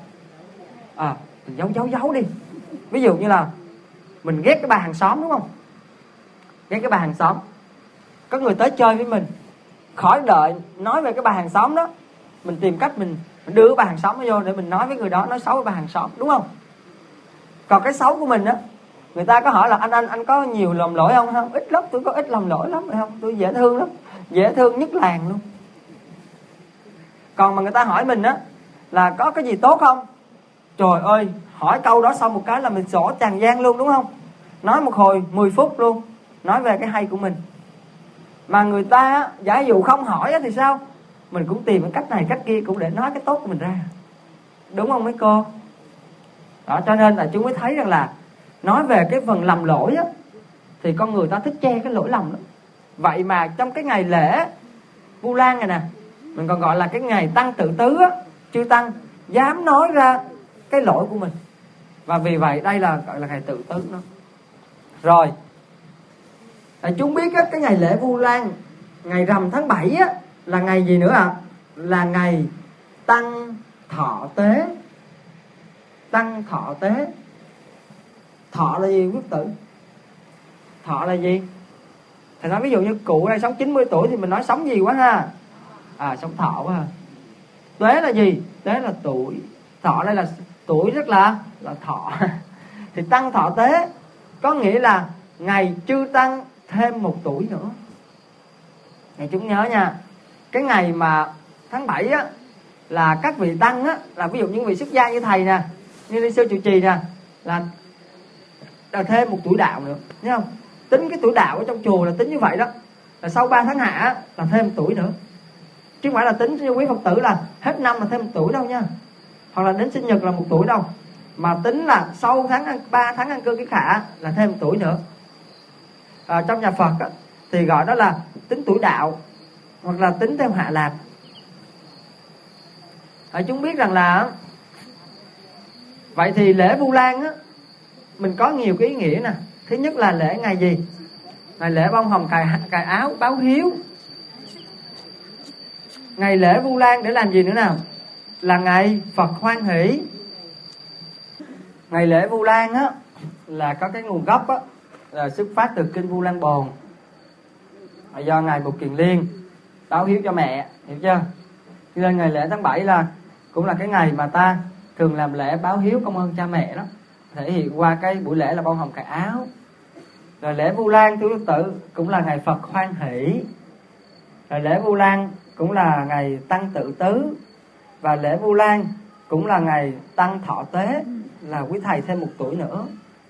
Mình giấu đi. Ví dụ như là mình ghét cái bà hàng xóm, đúng không? Ghét cái bà hàng xóm. Có người tới chơi với mình, khỏi đợi nói về cái bà hàng xóm đó, mình tìm cách mình đưa cái bà hàng xóm đó vô để mình nói với người đó, nói xấu với bà hàng xóm, đúng không? Còn cái xấu của mình á, người ta có hỏi là anh có nhiều lầm lỗi không? Không, ít lắm, tôi có ít lầm lỗi lắm, phải không? Tôi dễ thương lắm, dễ thương nhất làng luôn. Còn mà người ta hỏi mình á là có cái gì tốt không? Trời ơi, hỏi câu đó xong một cái là mình xỏ tràn gian luôn, đúng không? Nói một hồi 10 phút luôn, nói về cái hay của mình. Mà người ta giả dụ không hỏi thì sao? Mình cũng tìm cái cách này cách kia cũng để nói cái tốt của mình ra, đúng không mấy cô? Đó, cho nên là chúng mới thấy rằng là nói về cái phần lầm lỗi á, thì con người ta thích che cái lỗi lầm đó. Vậy mà trong cái ngày lễ Vu Lan này nè, mình còn gọi là cái ngày Tăng Tự Tứ á, chư Tăng dám nói ra cái lỗi của mình. Và vì vậy đây là gọi là ngày Tự Tứ đó. Rồi chúng biết á, cái ngày lễ Vu Lan, ngày rằm tháng 7 á, là ngày gì nữa ạ? Là ngày Tăng Thọ Tế. Tăng Thọ Tế. Thọ là gì quý tử? Thọ là gì? Thầy nói ví dụ như cụ này sống 90 tuổi thì mình nói sống gì quá ha? Sống thọ quá ha. Tế là gì? Tế là tuổi. Thọ đây là tuổi rất là thọ. Thì Tăng Thọ Tế có nghĩa là ngày chư Tăng thêm 1 tuổi nữa. Ngày chúng nhớ nha, cái ngày mà tháng 7 á, là các vị Tăng á, là ví dụ những vị xuất gia như thầy nè, như Ni Sư Trụ Trì nè, là thêm 1 tuổi đạo nữa, thấy không? Tính cái tuổi đạo ở trong chùa là tính như vậy đó, là sau 3 tháng hạ là thêm 1 tuổi nữa, chứ không phải là tính cho quý Phật tử là hết năm là thêm 1 tuổi đâu nha, hoặc là đến sinh nhật là 1 tuổi đâu, mà tính là sau 3 tháng An Cư Kiết Hạ là thêm 1 tuổi nữa. Trong nhà Phật á, thì gọi đó là tính tuổi đạo, hoặc là tính theo hạ lạc. Chúng biết rằng là vậy thì lễ Vu Lan á, mình có nhiều cái ý nghĩa nè. Thứ nhất là lễ ngày gì? Ngày lễ bông hồng cài áo báo hiếu. Ngày lễ Vu Lan để làm gì nữa nào? Là ngày Phật hoan hỷ. Ngày lễ Vu Lan á, là có cái nguồn gốc á, là xuất phát từ kinh Vu Lan Bồn, do ngài Bụt Kiền Liên báo hiếu cho mẹ, hiểu chưa? Cho nên ngày lễ tháng 7 là cũng là cái ngày mà ta thường làm lễ báo hiếu công ơn cha mẹ đó, thể hiện qua cái buổi lễ là bông hồng cài áo. Rồi lễ Vu Lan thưa quý tử cũng là ngày Phật hoan hỷ. Rồi lễ Vu Lan cũng là ngày Tăng Tự Tứ. Và lễ Vu Lan cũng là ngày Tăng Thọ Tế, là quý thầy thêm 1 tuổi nữa.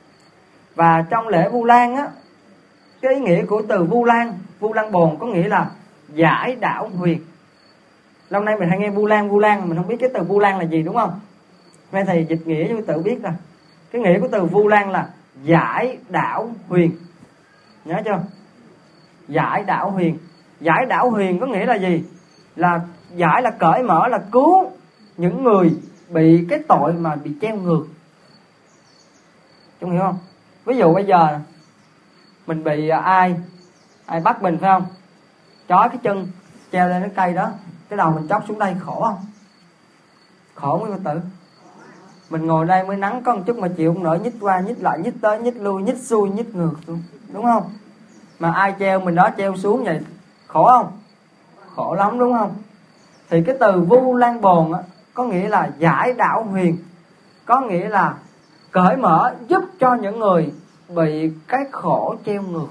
Và trong lễ Vu Lan á, cái ý nghĩa của từ Vu Lan Bồn có nghĩa là giải đảo huyền. Lâu nay mình hay nghe Vu Lan, mình không biết cái từ Vu Lan là gì đúng không? Nay thầy dịch nghĩa cho quý tử biết là cái nghĩa của từ Vu Lan là giải đảo huyền. Nhớ chưa? Giải đảo huyền. Giải đảo huyền có nghĩa là gì? Là giải là cởi mở, là cứu những người bị cái tội mà bị treo ngược. Chúng hiểu không? Ví dụ bây giờ mình bị ai bắt mình phải không? Trói cái chân treo lên cái cây đó, cái đầu mình chóc xuống đây, khổ không? Khổ quý Phật tử. Mình ngồi đây mới nắng có một chút mà chịu không nổi, nhích qua nhích lại, nhích tới nhích lui, nhích xuôi nhích ngược luôn, đúng không? Mà ai treo mình đó treo xuống vậy, khổ không? Khổ lắm đúng không? Thì cái từ Vu Lan Bồn á, có nghĩa là giải đảo huyền, có nghĩa là cởi mở, giúp cho những người bị cái khổ treo ngược.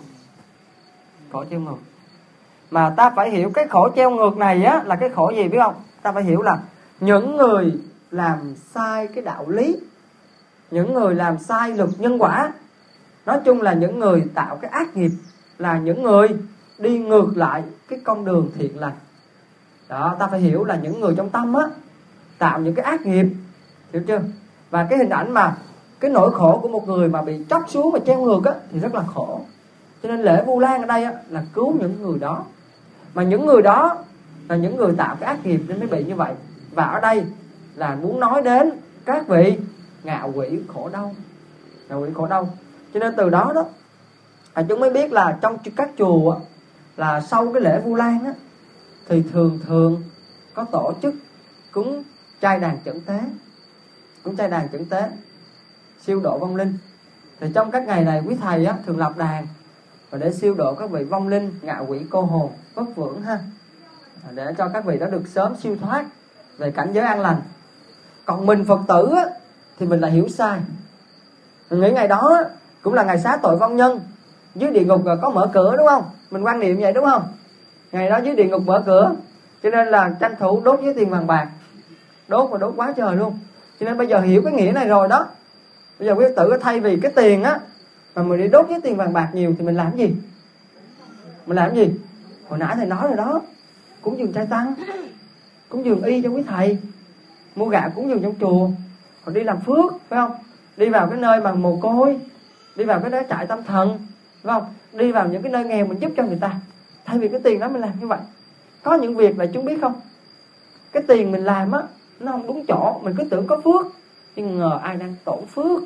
Khổ treo ngược. Mà ta phải hiểu cái khổ treo ngược này á là cái khổ gì biết không? Ta phải hiểu là những người làm sai cái đạo lý, những người làm sai luật nhân quả, nói chung là những người tạo cái ác nghiệp, là những người đi ngược lại cái con đường thiện lành. Đó, ta phải hiểu là những người trong tâm á tạo những cái ác nghiệp, hiểu chưa? Và cái hình ảnh mà cái nỗi khổ của một người mà bị chóc xuống và treo ngược á thì rất là khổ. Cho nên lễ Vu Lan ở đây á là cứu những người đó. Mà những người đó là những người tạo cái ác nghiệp nên mới bị như vậy. Và ở đây là muốn nói đến các vị ngạ quỷ khổ đau. Ngạ quỷ khổ đau. Cho nên từ đó chúng mới biết là trong các chùa á, là sau cái lễ Vu Lan á thì thường có tổ chức cúng trai đàn chẩn tế. Cúng trai đàn chẩn tế, siêu độ vong linh. Thì trong các ngày này quý thầy á thường lập đàn và để siêu độ các vị vong linh, ngạ quỷ, cô hồn, vất vưởng ha, để cho các vị đó được sớm siêu thoát về cảnh giới an lành. Còn mình Phật tử á, thì mình lại hiểu sai. Mình nghĩ ngày đó á, cũng là ngày xá tội vong nhân, dưới địa ngục có mở cửa đúng không? Mình quan niệm vậy đúng không? Ngày đó dưới địa ngục mở cửa, cho nên là tranh thủ đốt với tiền vàng bạc, đốt và đốt quá trời luôn. Cho nên bây giờ hiểu cái nghĩa này rồi đó. Bây giờ quý tử thay vì cái tiền á mà mình đi đốt với tiền vàng bạc nhiều thì mình làm gì? Mình làm gì? Hồi nãy thầy nói rồi đó, cúng dường trai tăng, cúng dường y cho quý thầy, mua gạo cúng dường trong chùa, còn đi làm phước phải không? Đi vào cái nơi mà mồ côi, đi vào cái đó trại tâm thần phải không? Đi vào những cái nơi nghèo mình giúp cho người ta. Thay vì cái tiền đó mình làm như vậy. Có những việc là chúng biết không, cái tiền mình làm á nó không đúng chỗ, mình cứ tưởng có phước nhưng ngờ ai đang tổn phước.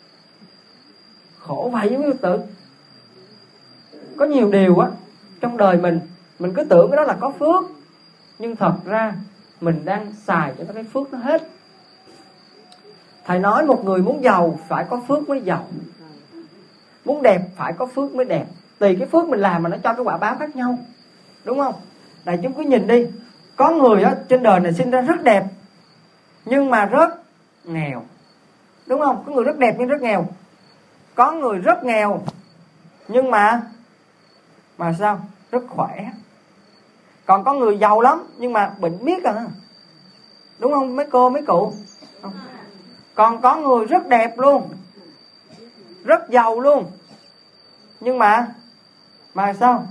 Khổ vậy với quý tử. Có nhiều điều á trong đời mình cứ tưởng cái đó là có phước, nhưng thật ra mình đang xài cho cái phước nó hết. Thầy nói một người muốn giàu phải có phước mới giàu, muốn đẹp phải có phước mới đẹp. Tùy cái phước mình làm mà nó cho cái quả báo khác nhau, đúng không? Đại chúng cứ nhìn đi, có người á trên đời này sinh ra rất đẹp nhưng mà rất nghèo, đúng không? Có người rất đẹp nhưng rất nghèo. Có người rất nghèo nhưng mà sao? Rất khỏe. Còn có người giàu lắm nhưng mà bệnh miết à, đúng không mấy cô mấy cụ? Còn có người rất đẹp luôn, rất giàu luôn, nhưng mà sao?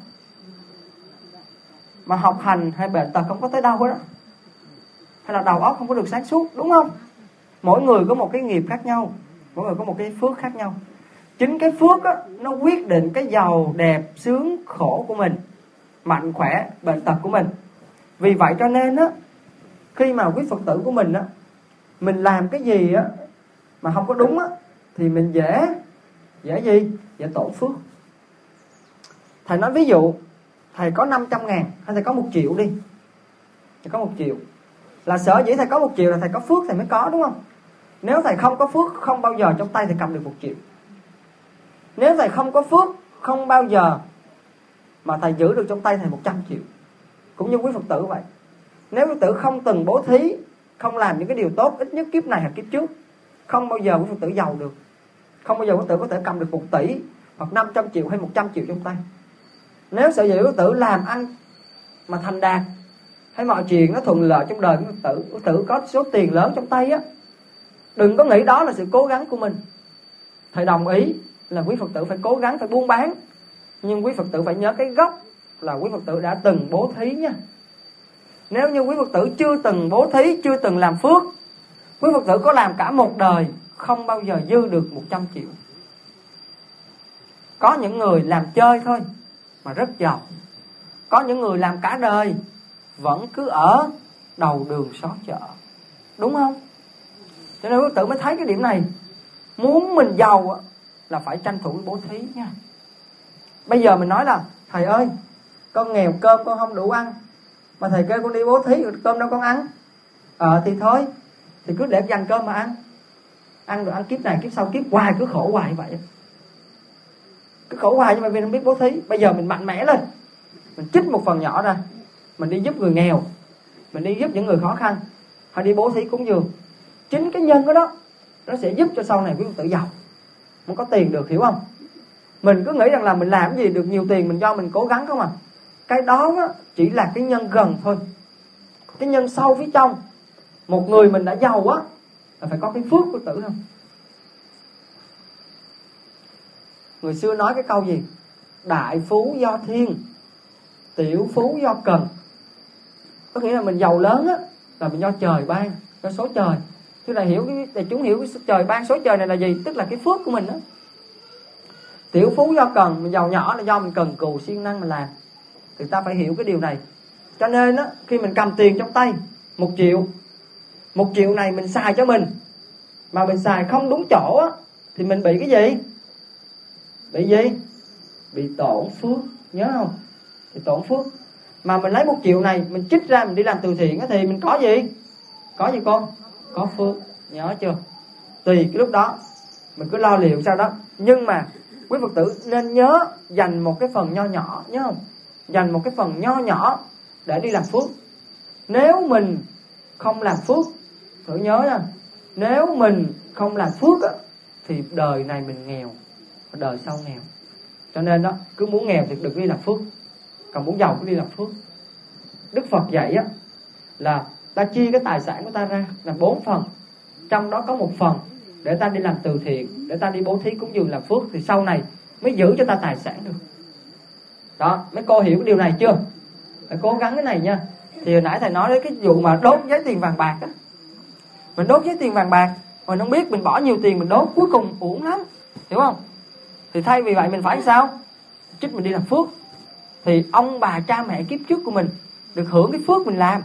Mà học hành hay bệnh tật không có tới đâu hết đó, hay là đầu óc không có được sáng suốt, đúng không? Mỗi người có một cái nghiệp khác nhau, mỗi người có một cái phước khác nhau. Chính cái phước á, nó quyết định cái giàu, đẹp, sướng, khổ của mình, mạnh khỏe, bệnh tật của mình. Vì vậy cho nên á, khi mà quý Phật tử của mình á, mình làm cái gì á mà không có đúng á, thì mình dễ gì? Dễ tổn phước. Thầy nói ví dụ, thầy có 500.000 hay thầy có 1 triệu đi. Thầy có 1 triệu. Là sở dĩ thầy có 1 triệu là thầy có phước thầy mới có, đúng không? Nếu thầy không có phước, không bao giờ trong tay thầy cầm được 1 triệu. Nếu thầy không có phước, không bao giờ mà thầy giữ được trong tay thầy 100 triệu. Cũng như quý Phật tử vậy. Nếu quý Phật tử không từng bố thí, không làm những cái điều tốt, ít nhất kiếp này hoặc kiếp trước, không bao giờ quý Phật tử giàu được. Không bao giờ quý Phật tử có thể cầm được 1 tỷ hoặc 500 triệu hay 100 triệu trong tay. Nếu sở dĩ quý Phật tử làm ăn mà thành đạt, hay mọi chuyện nó thuận lợi trong đời của Phật tử có số tiền lớn trong tay á, Đừng có nghĩ đó là sự cố gắng của mình. Thầy đồng ý là quý Phật tử phải cố gắng, phải buôn bán, nhưng quý Phật tử phải nhớ cái gốc là quý Phật tử đã từng bố thí nha. Nếu như quý Phật tử chưa từng bố thí, chưa từng làm phước, quý Phật tử có làm cả một đời không bao giờ dư được 100 triệu. Có những người làm chơi thôi mà rất giàu. Có những người làm cả đời vẫn cứ ở đầu đường xó chợ. Đúng không? Cho nên quý Phật tử mới thấy cái điểm này. Muốn mình giàu là phải tranh thủ bố thí nha. Bây giờ mình nói là thầy ơi, con nghèo cơm con không đủ ăn, mà thầy kêu con đi bố thí, cơm đâu con ăn. Thì thôi, thì cứ để dành cơm mà ăn. Ăn rồi ăn kiếp này kiếp sau kiếp hoài, cứ khổ hoài vậy. Cứ khổ hoài nhưng mà vì không biết bố thí. Bây giờ mình mạnh mẽ lên, mình trích một phần nhỏ ra, mình đi giúp người nghèo, mình đi giúp những người khó khăn, hay đi bố thí cúng dường. Chính cái nhân đó nó sẽ giúp cho sau này quý Phật tử giàu. Không có tiền được, hiểu không? Mình cứ nghĩ rằng là mình làm cái gì được nhiều tiền mình do mình cố gắng không à. Cái đó chỉ là cái nhân gần thôi. Cái nhân sâu phía trong. Một người mình đã giàu á là phải có cái phước của tử không? Người xưa nói cái câu gì? Đại phú do thiên, tiểu phú do cần. Có nghĩa là mình giàu lớn á là mình do trời ban, do số trời. Tức là để chúng hiểu cái trời ban, số trời này là gì? Tức là cái phước của mình đó. Tiểu phú do cần, mình giàu nhỏ là do mình cần cù siêng năng mình làm. Thì ta phải hiểu cái điều này. Cho nên á, khi mình cầm tiền trong tay 1 triệu, 1 triệu này mình xài cho mình, mà mình xài không đúng chỗ á, thì mình bị cái gì? Bị gì? Bị tổn phước, nhớ không? Bị tổn phước. Mà mình lấy 1 triệu này mình trích ra mình đi làm từ thiện á, thì mình có gì? Có gì con? Có phước, nhớ chưa? Tùy cái lúc đó mình cứ lo liệu sao đó. Nhưng mà quý Phật tử nên nhớ dành một cái phần nho nhỏ, nhớ không? Dành một cái phần nho nhỏ để đi làm phước. Nếu mình không làm phước, thử nhớ nha, nếu mình không làm phước á, thì đời này mình nghèo, đời sau nghèo. Cho nên đó, cứ muốn nghèo thì đừng đi làm phước, còn muốn giàu cứ đi làm phước. Đức Phật dạy á là ta chia cái tài sản của ta ra là 4 phần. Trong đó có 1 phần để ta đi làm từ thiện, để ta đi bố thí cúng dường làm phước, thì sau này mới giữ cho ta tài sản được. Đó, mấy cô hiểu cái điều này chưa? Phải cố gắng cái này nha. Thì hồi nãy thầy nói đến cái vụ mà đốt giấy tiền vàng bạc á. Mình đốt giấy tiền vàng bạc, mình không biết mình bỏ nhiều tiền mình đốt, cuối cùng uổng lắm, hiểu không? Thì thay vì vậy mình phải sao? Trích mình đi làm phước. Thì ông bà cha mẹ kiếp trước của mình được hưởng cái phước mình làm.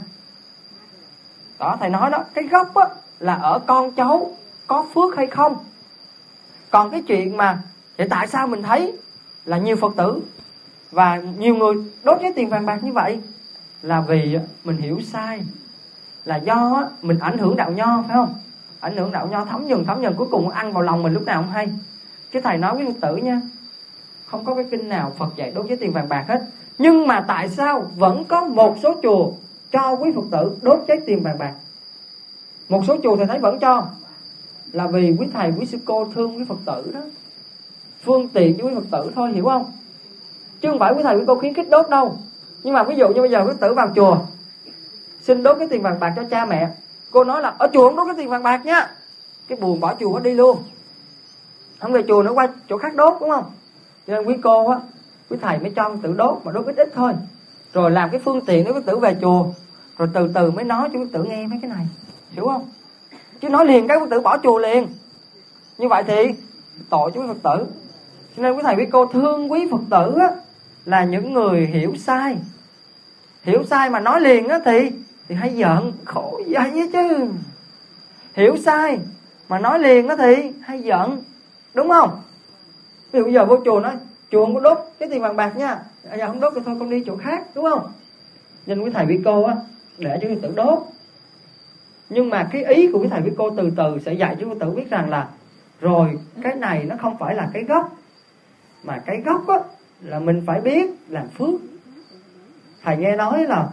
Đó, thầy nói đó, cái gốc á là ở con cháu có phước hay không. Còn cái chuyện mà thì tại sao mình thấy là nhiều Phật tử và nhiều người đốt giấy tiền vàng bạc như vậy, là vì mình hiểu sai, là do mình ảnh hưởng đạo nho, phải không? Ảnh hưởng đạo nho thấm dần cuối cùng ăn vào lòng mình lúc nào không hay. Cái thầy nói với Phật tử nha, không có cái kinh nào Phật dạy đốt giấy tiền vàng bạc hết. Nhưng mà tại sao vẫn có một số chùa cho quý Phật tử đốt giấy tiền vàng bạc? Một số chùa thầy thấy vẫn cho, là vì quý thầy quý sư cô thương quý Phật tử đó, phương tiện cho quý Phật tử thôi, hiểu không? Chứ không phải quý thầy quý cô khuyến khích đốt đâu. Nhưng mà ví dụ như bây giờ quý Phật tử vào chùa xin đốt cái tiền vàng bạc cho cha mẹ, cô nói là ở chùa không đốt cái tiền vàng bạc nhá, cái buồn bỏ chùa đi luôn, không về chùa nữa, qua chỗ khác đốt, đúng không? Cho nên quý cô á, quý thầy mới cho Phật tử đốt, mà đốt ít ít thôi, rồi làm cái phương tiện để Phật tử về chùa, rồi từ từ mới nói cho Phật tử nghe mấy cái này, hiểu không? Chứ nói liền cái Phật tử bỏ chùa liền, như vậy thì tội cho quý Phật tử. Cho nên quý thầy quý cô thương quý Phật tử á, là những người hiểu sai. Hiểu sai mà nói liền á thì hay giận, khổ vậy chứ. Hiểu sai mà nói liền á thì hay giận, đúng không? Ví dụ bây giờ vô chùa nói chùa không có đốt cái tiền vàng bạc nha, giờ không đốt thì thôi con đi chỗ khác, đúng không? Nên quý thầy quý cô á, để cho quý tử đốt. Nhưng mà cái ý của quý thầy quý cô từ từ sẽ dạy cho quý tử biết rằng là rồi cái này nó không phải là cái gốc, mà cái gốc á là mình phải biết làm phước. Thầy nghe nói là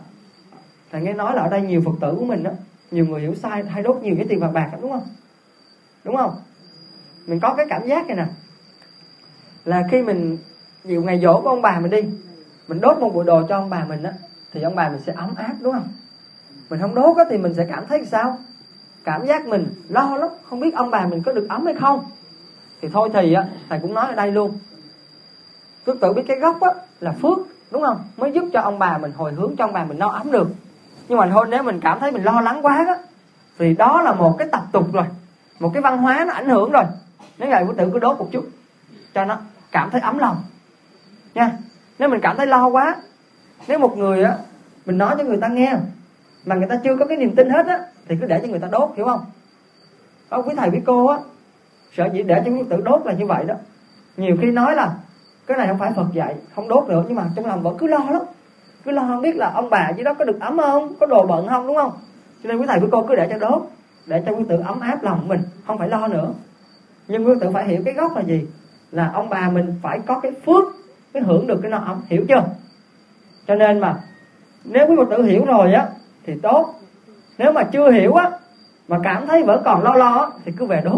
ở đây nhiều Phật tử của mình á, nhiều người hiểu sai hay đốt nhiều cái tiền vàng bạc đó, đúng không? Đúng không? Mình có cái cảm giác này nè, là khi mình nhiều ngày giỗ của ông bà mình đi, mình đốt một bộ đồ cho ông bà mình á, thì ông bà mình sẽ ấm áp, đúng không? Mình không đốt á thì mình sẽ cảm thấy sao? cảm giác mình lo lắm, không biết ông bà mình có được ấm hay không, thì thôi thì á, thầy cũng nói ở đây luôn, cứ tự biết cái gốc á là phước, đúng không, mới giúp cho ông bà mình hồi hướng cho ông bà mình no ấm được. Nhưng mà thôi, nếu mình cảm thấy mình lo lắng quá á, thì đó là một cái tập tục rồi, một cái văn hóa nó ảnh hưởng rồi. Nếu vậy quý tự cứ đốt một chút cho nó cảm thấy ấm lòng nha. Nếu mình cảm thấy lo quá, nếu một người á, mình nói cho người ta nghe mà người ta chưa có cái niềm tin hết á, thì cứ để cho người ta đốt, hiểu không? Đó, quý thầy quý cô á, sợ dĩ để cho quý tự đốt là như vậy đó. Nhiều khi nói là cái này không phải Phật dạy, không đốt nữa, nhưng mà trong lòng vẫn cứ lo lắm, cứ lo không biết là ông bà dưới đó có được ấm không, có đồ bận không, đúng không? Cho nên quý thầy quý cô cứ để cho đốt, để cho quý tự ấm áp lòng mình, không phải lo nữa. Nhưng quý tự phải hiểu cái gốc là gì, là ông bà mình phải có cái phước mới hưởng được cái no ấm, hiểu chưa? Cho nên mà nếu quý Phật tử hiểu rồi á thì tốt. Nếu mà chưa hiểu á, mà cảm thấy vẫn còn lo á, thì cứ về đốt.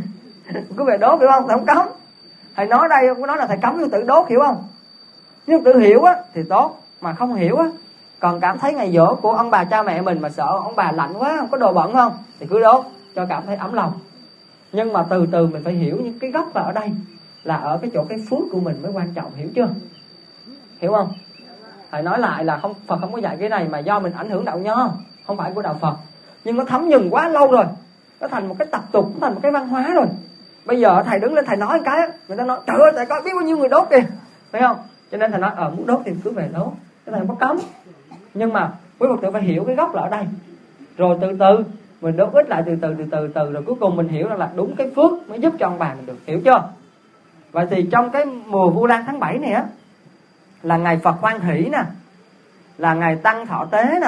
Cứ về đốt, hiểu không? Thầy không cấm. Thầy nói đây không có nói là thầy cấm quý Phật tử đốt, hiểu không? Nếu tự hiểu á thì tốt, mà không hiểu á, còn cảm thấy ngày giỗ của ông bà cha mẹ mình mà sợ ông bà lạnh quá, không có đồ bẩn không, thì cứ đốt cho cảm thấy ấm lòng. Nhưng mà từ từ mình phải hiểu những cái gốc là ở đây, là ở cái chỗ cái phước của mình mới quan trọng, hiểu chưa? Hiểu không? Thầy nói lại là Phật không có dạy cái này mà do mình ảnh hưởng đạo Nho, không phải của đạo Phật. Nhưng nó thấm nhuần quá lâu rồi, nó thành một cái tập tục, nó thành một cái văn hóa rồi. Bây giờ thầy đứng lên thầy nói một cái, người ta nói trời ơi thầy coi biết bao nhiêu người đốt kìa, phải không? Cho nên thầy nói muốn đốt thì cứ về đốt, cái này không có cấm. Nhưng mà quý Phật tử phải hiểu cái gốc là ở đây, rồi từ từ mình đốt ít lại, từ từ rồi cuối cùng mình hiểu rằng là đúng cái phước mới giúp cho ông bà mình được, hiểu chưa? Vậy thì trong cái mùa Vu Lan tháng 7 này á, là ngày Phật Hoan Hỷ nè, là ngày Tăng Thọ Tế nè,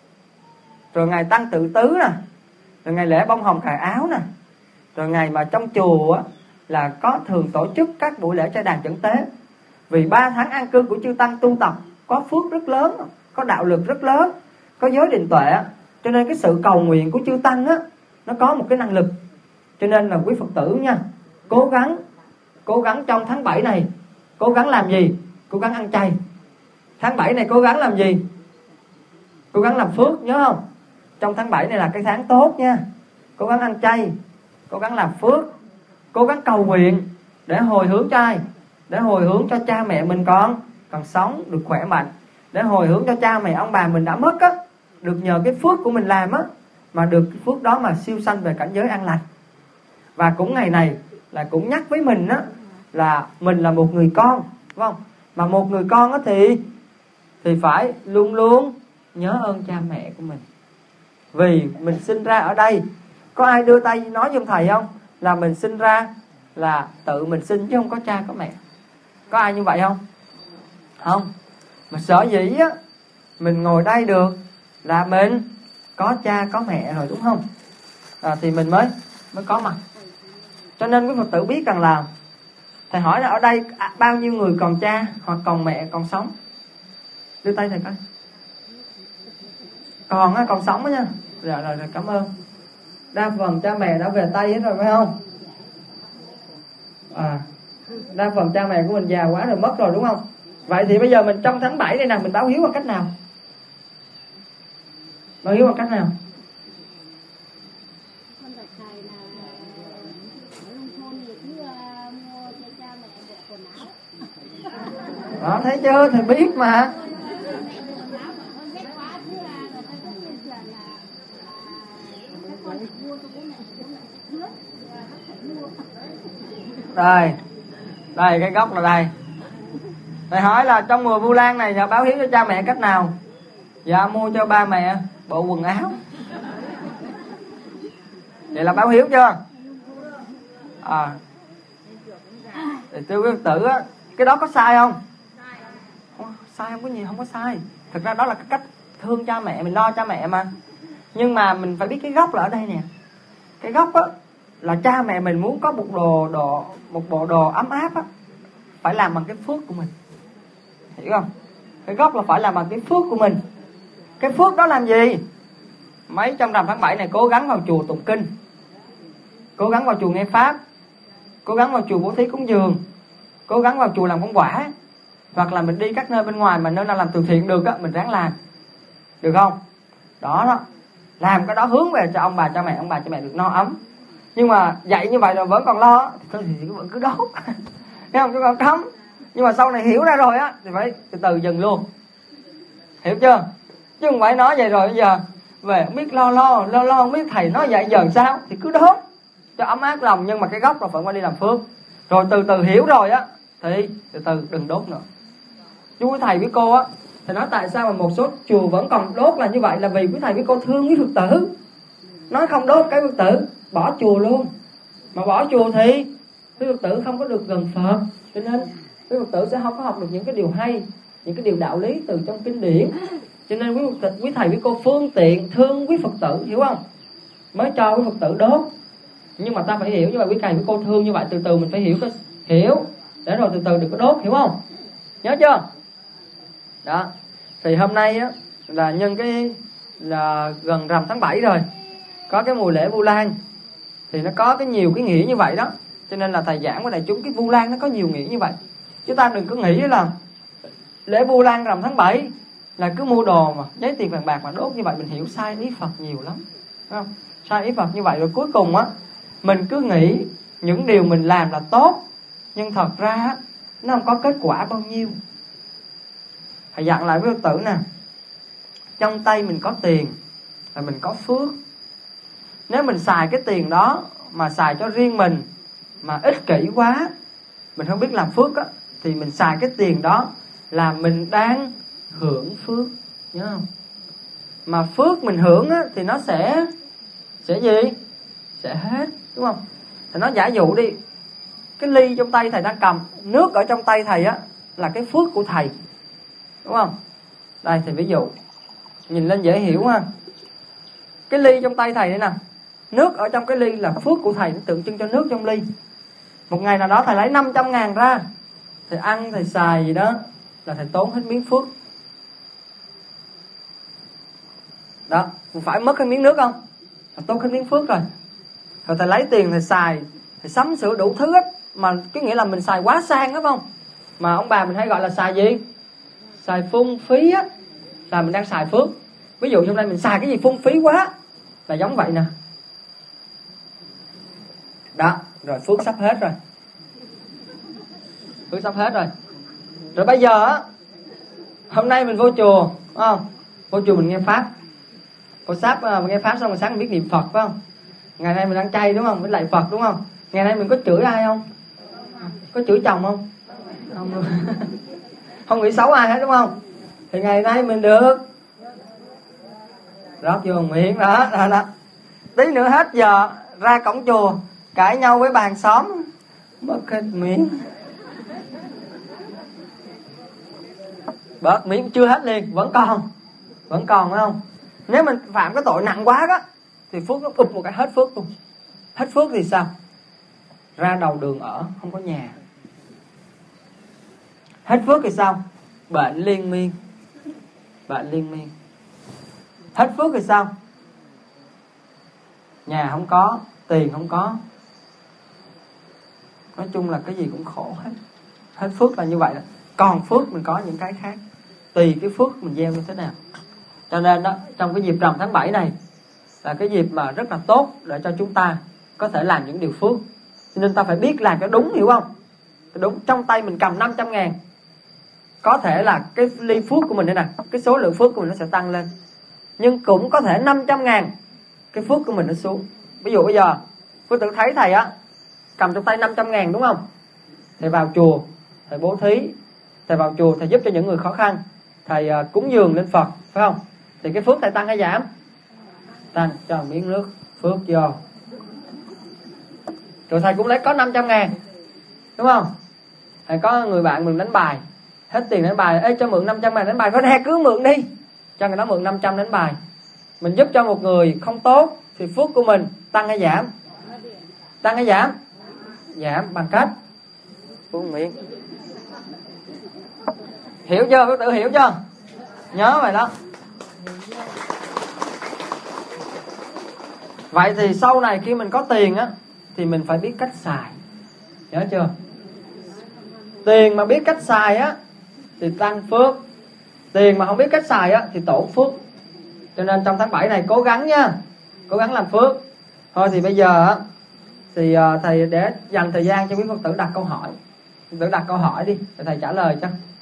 rồi ngày Tăng Tự Tứ nè, rồi ngày lễ bông hồng cài áo nè, rồi ngày mà trong chùa á, là có thường tổ chức các buổi lễ trai đàn chẩn tế. Vì 3 tháng an cư của chư Tăng tu tập có phước rất lớn, có đạo lực rất lớn, có giới định tuệ, cho nên cái sự cầu nguyện của chư Tăng á, nó có một cái năng lực. Cho nên là quý Phật tử nha, cố gắng trong tháng 7 này, cố gắng làm gì? Cố gắng ăn chay. Tháng 7 này cố gắng làm gì? Cố gắng làm phước, nhớ không? Trong tháng 7 này là cái tháng tốt nha. Cố gắng ăn chay, cố gắng làm phước, cố gắng cầu nguyện để hồi hướng cho ai? Để hồi hướng cho cha mẹ mình còn sống, được khỏe mạnh. Để hồi hướng cho cha mẹ ông bà mình đã mất á, được nhờ cái phước của mình làm á, mà được cái phước đó mà siêu sanh về cảnh giới an lành. Và cũng ngày này là cũng nhắc với mình á, là mình là một người con, đúng không? Mà một người con á thì phải luôn luôn nhớ ơn cha mẹ của mình. Vì mình sinh ra ở đây, có ai đưa tay nói giùm thầy không? Là mình sinh ra là tự mình sinh chứ không có cha có mẹ. Có ai như vậy không? Không. Mà sở dĩ á, mình ngồi đây được là mình có cha có mẹ rồi, đúng không? Thì mình mới có mặt. Cho nên quý Phật tử biết rằng là thầy hỏi là ở đây bao nhiêu người còn cha hoặc còn mẹ còn sống? Đưa tay thầy coi. Còn sống đó nha. Rồi cảm ơn. Đa phần cha mẹ đã về Tây hết rồi phải không? Đa phần cha mẹ của mình già quá rồi, mất rồi, đúng không? Vậy thì bây giờ mình trong tháng 7 này nè, mình báo hiếu bằng cách nào? Báo hiếu bằng cách nào? Đó, thấy chưa? Thầy biết mà. Đây cái gốc là đây. Thầy hỏi là trong mùa Vu Lan này báo hiếu cho cha mẹ cách nào? Dạ mua cho ba mẹ bộ quần áo. Vậy là báo hiếu chưa? Thì thưa quý Phật tử á, cái đó có sai không? Sai không có gì, không có sai. Thực ra đó là cái cách thương cha mẹ, mình lo cha mẹ mà. Nhưng mà mình phải biết cái gốc là ở đây nè. Cái gốc á là cha mẹ mình muốn có một bộ đồ ấm áp á, phải làm bằng cái phước của mình. Hiểu không? Cái gốc là phải làm bằng cái phước của mình. Cái phước đó làm gì? Mấy trong rằm tháng 7 này cố gắng vào chùa tụng kinh, cố gắng vào chùa nghe pháp, cố gắng vào chùa bố thí cúng dường, cố gắng vào chùa làm công quả. Hoặc là mình đi các nơi bên ngoài mà nơi nào làm từ thiện được á, mình ráng làm. Được không? Đó làm cái đó hướng về cho ông bà cha mẹ được no ấm. Nhưng mà dạy như vậy rồi vẫn còn lo thì thôi thì vẫn cứ đốt thấy không, chứ còn cấm. Nhưng mà sau này hiểu ra rồi á thì phải từ từ dừng luôn, hiểu chưa? Chứ không phải nói vậy rồi bây giờ về không biết lo không biết thầy nói vậy giờ sao thì cứ đốt cho ấm áp lòng. Nhưng mà cái gốc là vẫn phải đi làm phước. Rồi từ từ hiểu rồi á thì từ từ đừng đốt nữa. Chú quý thầy với cô á, thầy nói tại sao mà một số chùa vẫn còn đốt là như vậy, là vì quý thầy với cô thương quý Phật tử. Nói không đốt cái Phật tử bỏ chùa luôn. Mà bỏ chùa thì quý Phật tử không có được gần Phật, cho nên quý Phật tử sẽ không có học được những cái điều hay, những cái điều đạo lý từ trong kinh điển. Cho nên quý thầy với cô phương tiện thương quý Phật tử, hiểu không? Mới cho quý Phật tử đốt. Nhưng mà ta phải hiểu như vậy, quý thầy với cô thương như vậy, từ từ mình phải hiểu để rồi từ từ đừng có đốt, hiểu không? Nhớ chưa? Đó. Thì hôm nay á là nhân cái là gần rằm tháng 7 rồi, có cái mùa lễ Vu Lan thì nó có cái nhiều cái nghĩa như vậy đó. Cho nên là thầy giảng với đại chúng cái Vu Lan nó có nhiều nghĩa như vậy. Chúng ta đừng có nghĩ là lễ Vu Lan rằm tháng 7 là cứ mua đồ mà giấy tiền vàng bạc mà đốt như vậy, mình hiểu sai ý Phật nhiều lắm, phải không? Sai ý Phật như vậy rồi cuối cùng á mình cứ nghĩ những điều mình làm là tốt, nhưng thật ra nó không có kết quả bao nhiêu. Thầy dặn lại với Phật tử nè, trong tay mình có tiền là mình có phước. Nếu mình xài cái tiền đó mà xài cho riêng mình mà ích kỷ quá, mình không biết làm phước á, thì mình xài cái tiền đó là mình đang hưởng phước, nhớ không? Mà phước mình hưởng á thì nó sẽ gì? Sẽ hết, đúng không? Thì nó giả dụ đi, cái ly trong tay thầy đang cầm, nước ở trong tay thầy á là cái phước của thầy, đúng không? Đây thì ví dụ nhìn lên dễ hiểu ha. Cái ly trong tay thầy đây nè, nước ở trong cái ly là phước của thầy, nó tượng trưng cho nước trong ly. Một ngày nào đó thầy lấy 500.000 ra, thầy ăn thầy xài gì đó là thầy tốn hết miếng phước. Đó, phải mất cái miếng nước không? Thầy tốn hết miếng phước rồi. Rồi thầy lấy tiền thầy xài, thầy sắm sửa đủ thứ hết, mà cái nghĩa là mình xài quá sang, đúng không? Mà ông bà mình hay gọi là xài gì? Xài phung phí á, là mình đang xài phước. Ví dụ hôm nay mình xài cái gì phung phí quá là giống vậy nè. Đó, rồi phước sắp hết rồi. Phước sắp hết rồi. Rồi bây giờ á, hôm nay mình vô chùa, phải không? Vô chùa mình nghe Pháp. Cô Sáp nghe Pháp xong rồi sáng mình biết niệm Phật, phải không? Ngày nay mình ăn chay, đúng không? Mình lạy Phật, đúng không? Ngày nay mình có chửi ai không? Có chửi chồng không? Không. Không nghĩ xấu ai hết, đúng không? Thì ngày nay mình được rót vô miệng đó. Tí nữa hết giờ ra cổng chùa cãi nhau với bàn xóm, mất hết miếng. Bớt miếng chưa hết liền, vẫn còn phải không? Nếu mình phạm cái tội nặng quá đó thì phước nó ụp một cái hết phước luôn. Hết phước thì sao? Ra đầu đường ở không có nhà. Hết phước thì sao? Bệnh liên miên. Hết phước thì sao? Nhà không có, tiền không có. Nói chung là cái gì cũng khổ hết. Hết phước là như vậy đó. Còn phước mình có những cái khác, tùy cái phước mình gieo như thế nào. Cho nên đó, trong cái dịp rằm tháng 7 này là cái dịp mà rất là tốt để cho chúng ta có thể làm những điều phước. Cho nên ta phải biết làm cái đúng, hiểu không? Cái đúng. Trong tay mình cầm 500.000, có thể là cái ly phước của mình đây nè, cái số lượng phước của mình nó sẽ tăng lên. Nhưng cũng có thể 500.000 cái phước của mình nó xuống. Ví dụ bây giờ Phước tử thấy thầy á cầm trong tay 500.000, đúng không? Thầy vào chùa, thầy bố thí, thầy vào chùa thầy giúp cho những người khó khăn, thầy cúng dường lên Phật, phải không? Thì cái phước thầy tăng hay giảm? Tăng, cho một miếng nước phước vô. Rồi thầy cũng lấy có 500.000, đúng không? Thầy có người bạn mình đánh bài, hết tiền đánh bài, ê cho mượn 500.000 đánh bài, có nè cứ mượn đi, cho người đó mượn 500 đánh bài. Mình giúp cho một người không tốt thì phước của mình tăng hay giảm? Tăng hay giảm? Giảm bằng cách uống miệng. Hiểu chưa? Quý tự hiểu chưa? Nhớ vậy đó. Vậy thì sau này khi mình có tiền á thì mình phải biết cách xài. Nhớ chưa? Tiền mà biết cách xài á thì tăng phước. Tiền mà không biết cách xài á thì tổn phước. Cho nên trong tháng 7 này cố gắng nha, cố gắng làm phước. Thôi thì bây giờ thì thầy để dành thời gian cho quý Phật tử đặt câu hỏi. Phật tử đặt câu hỏi đi, để thầy trả lời cho.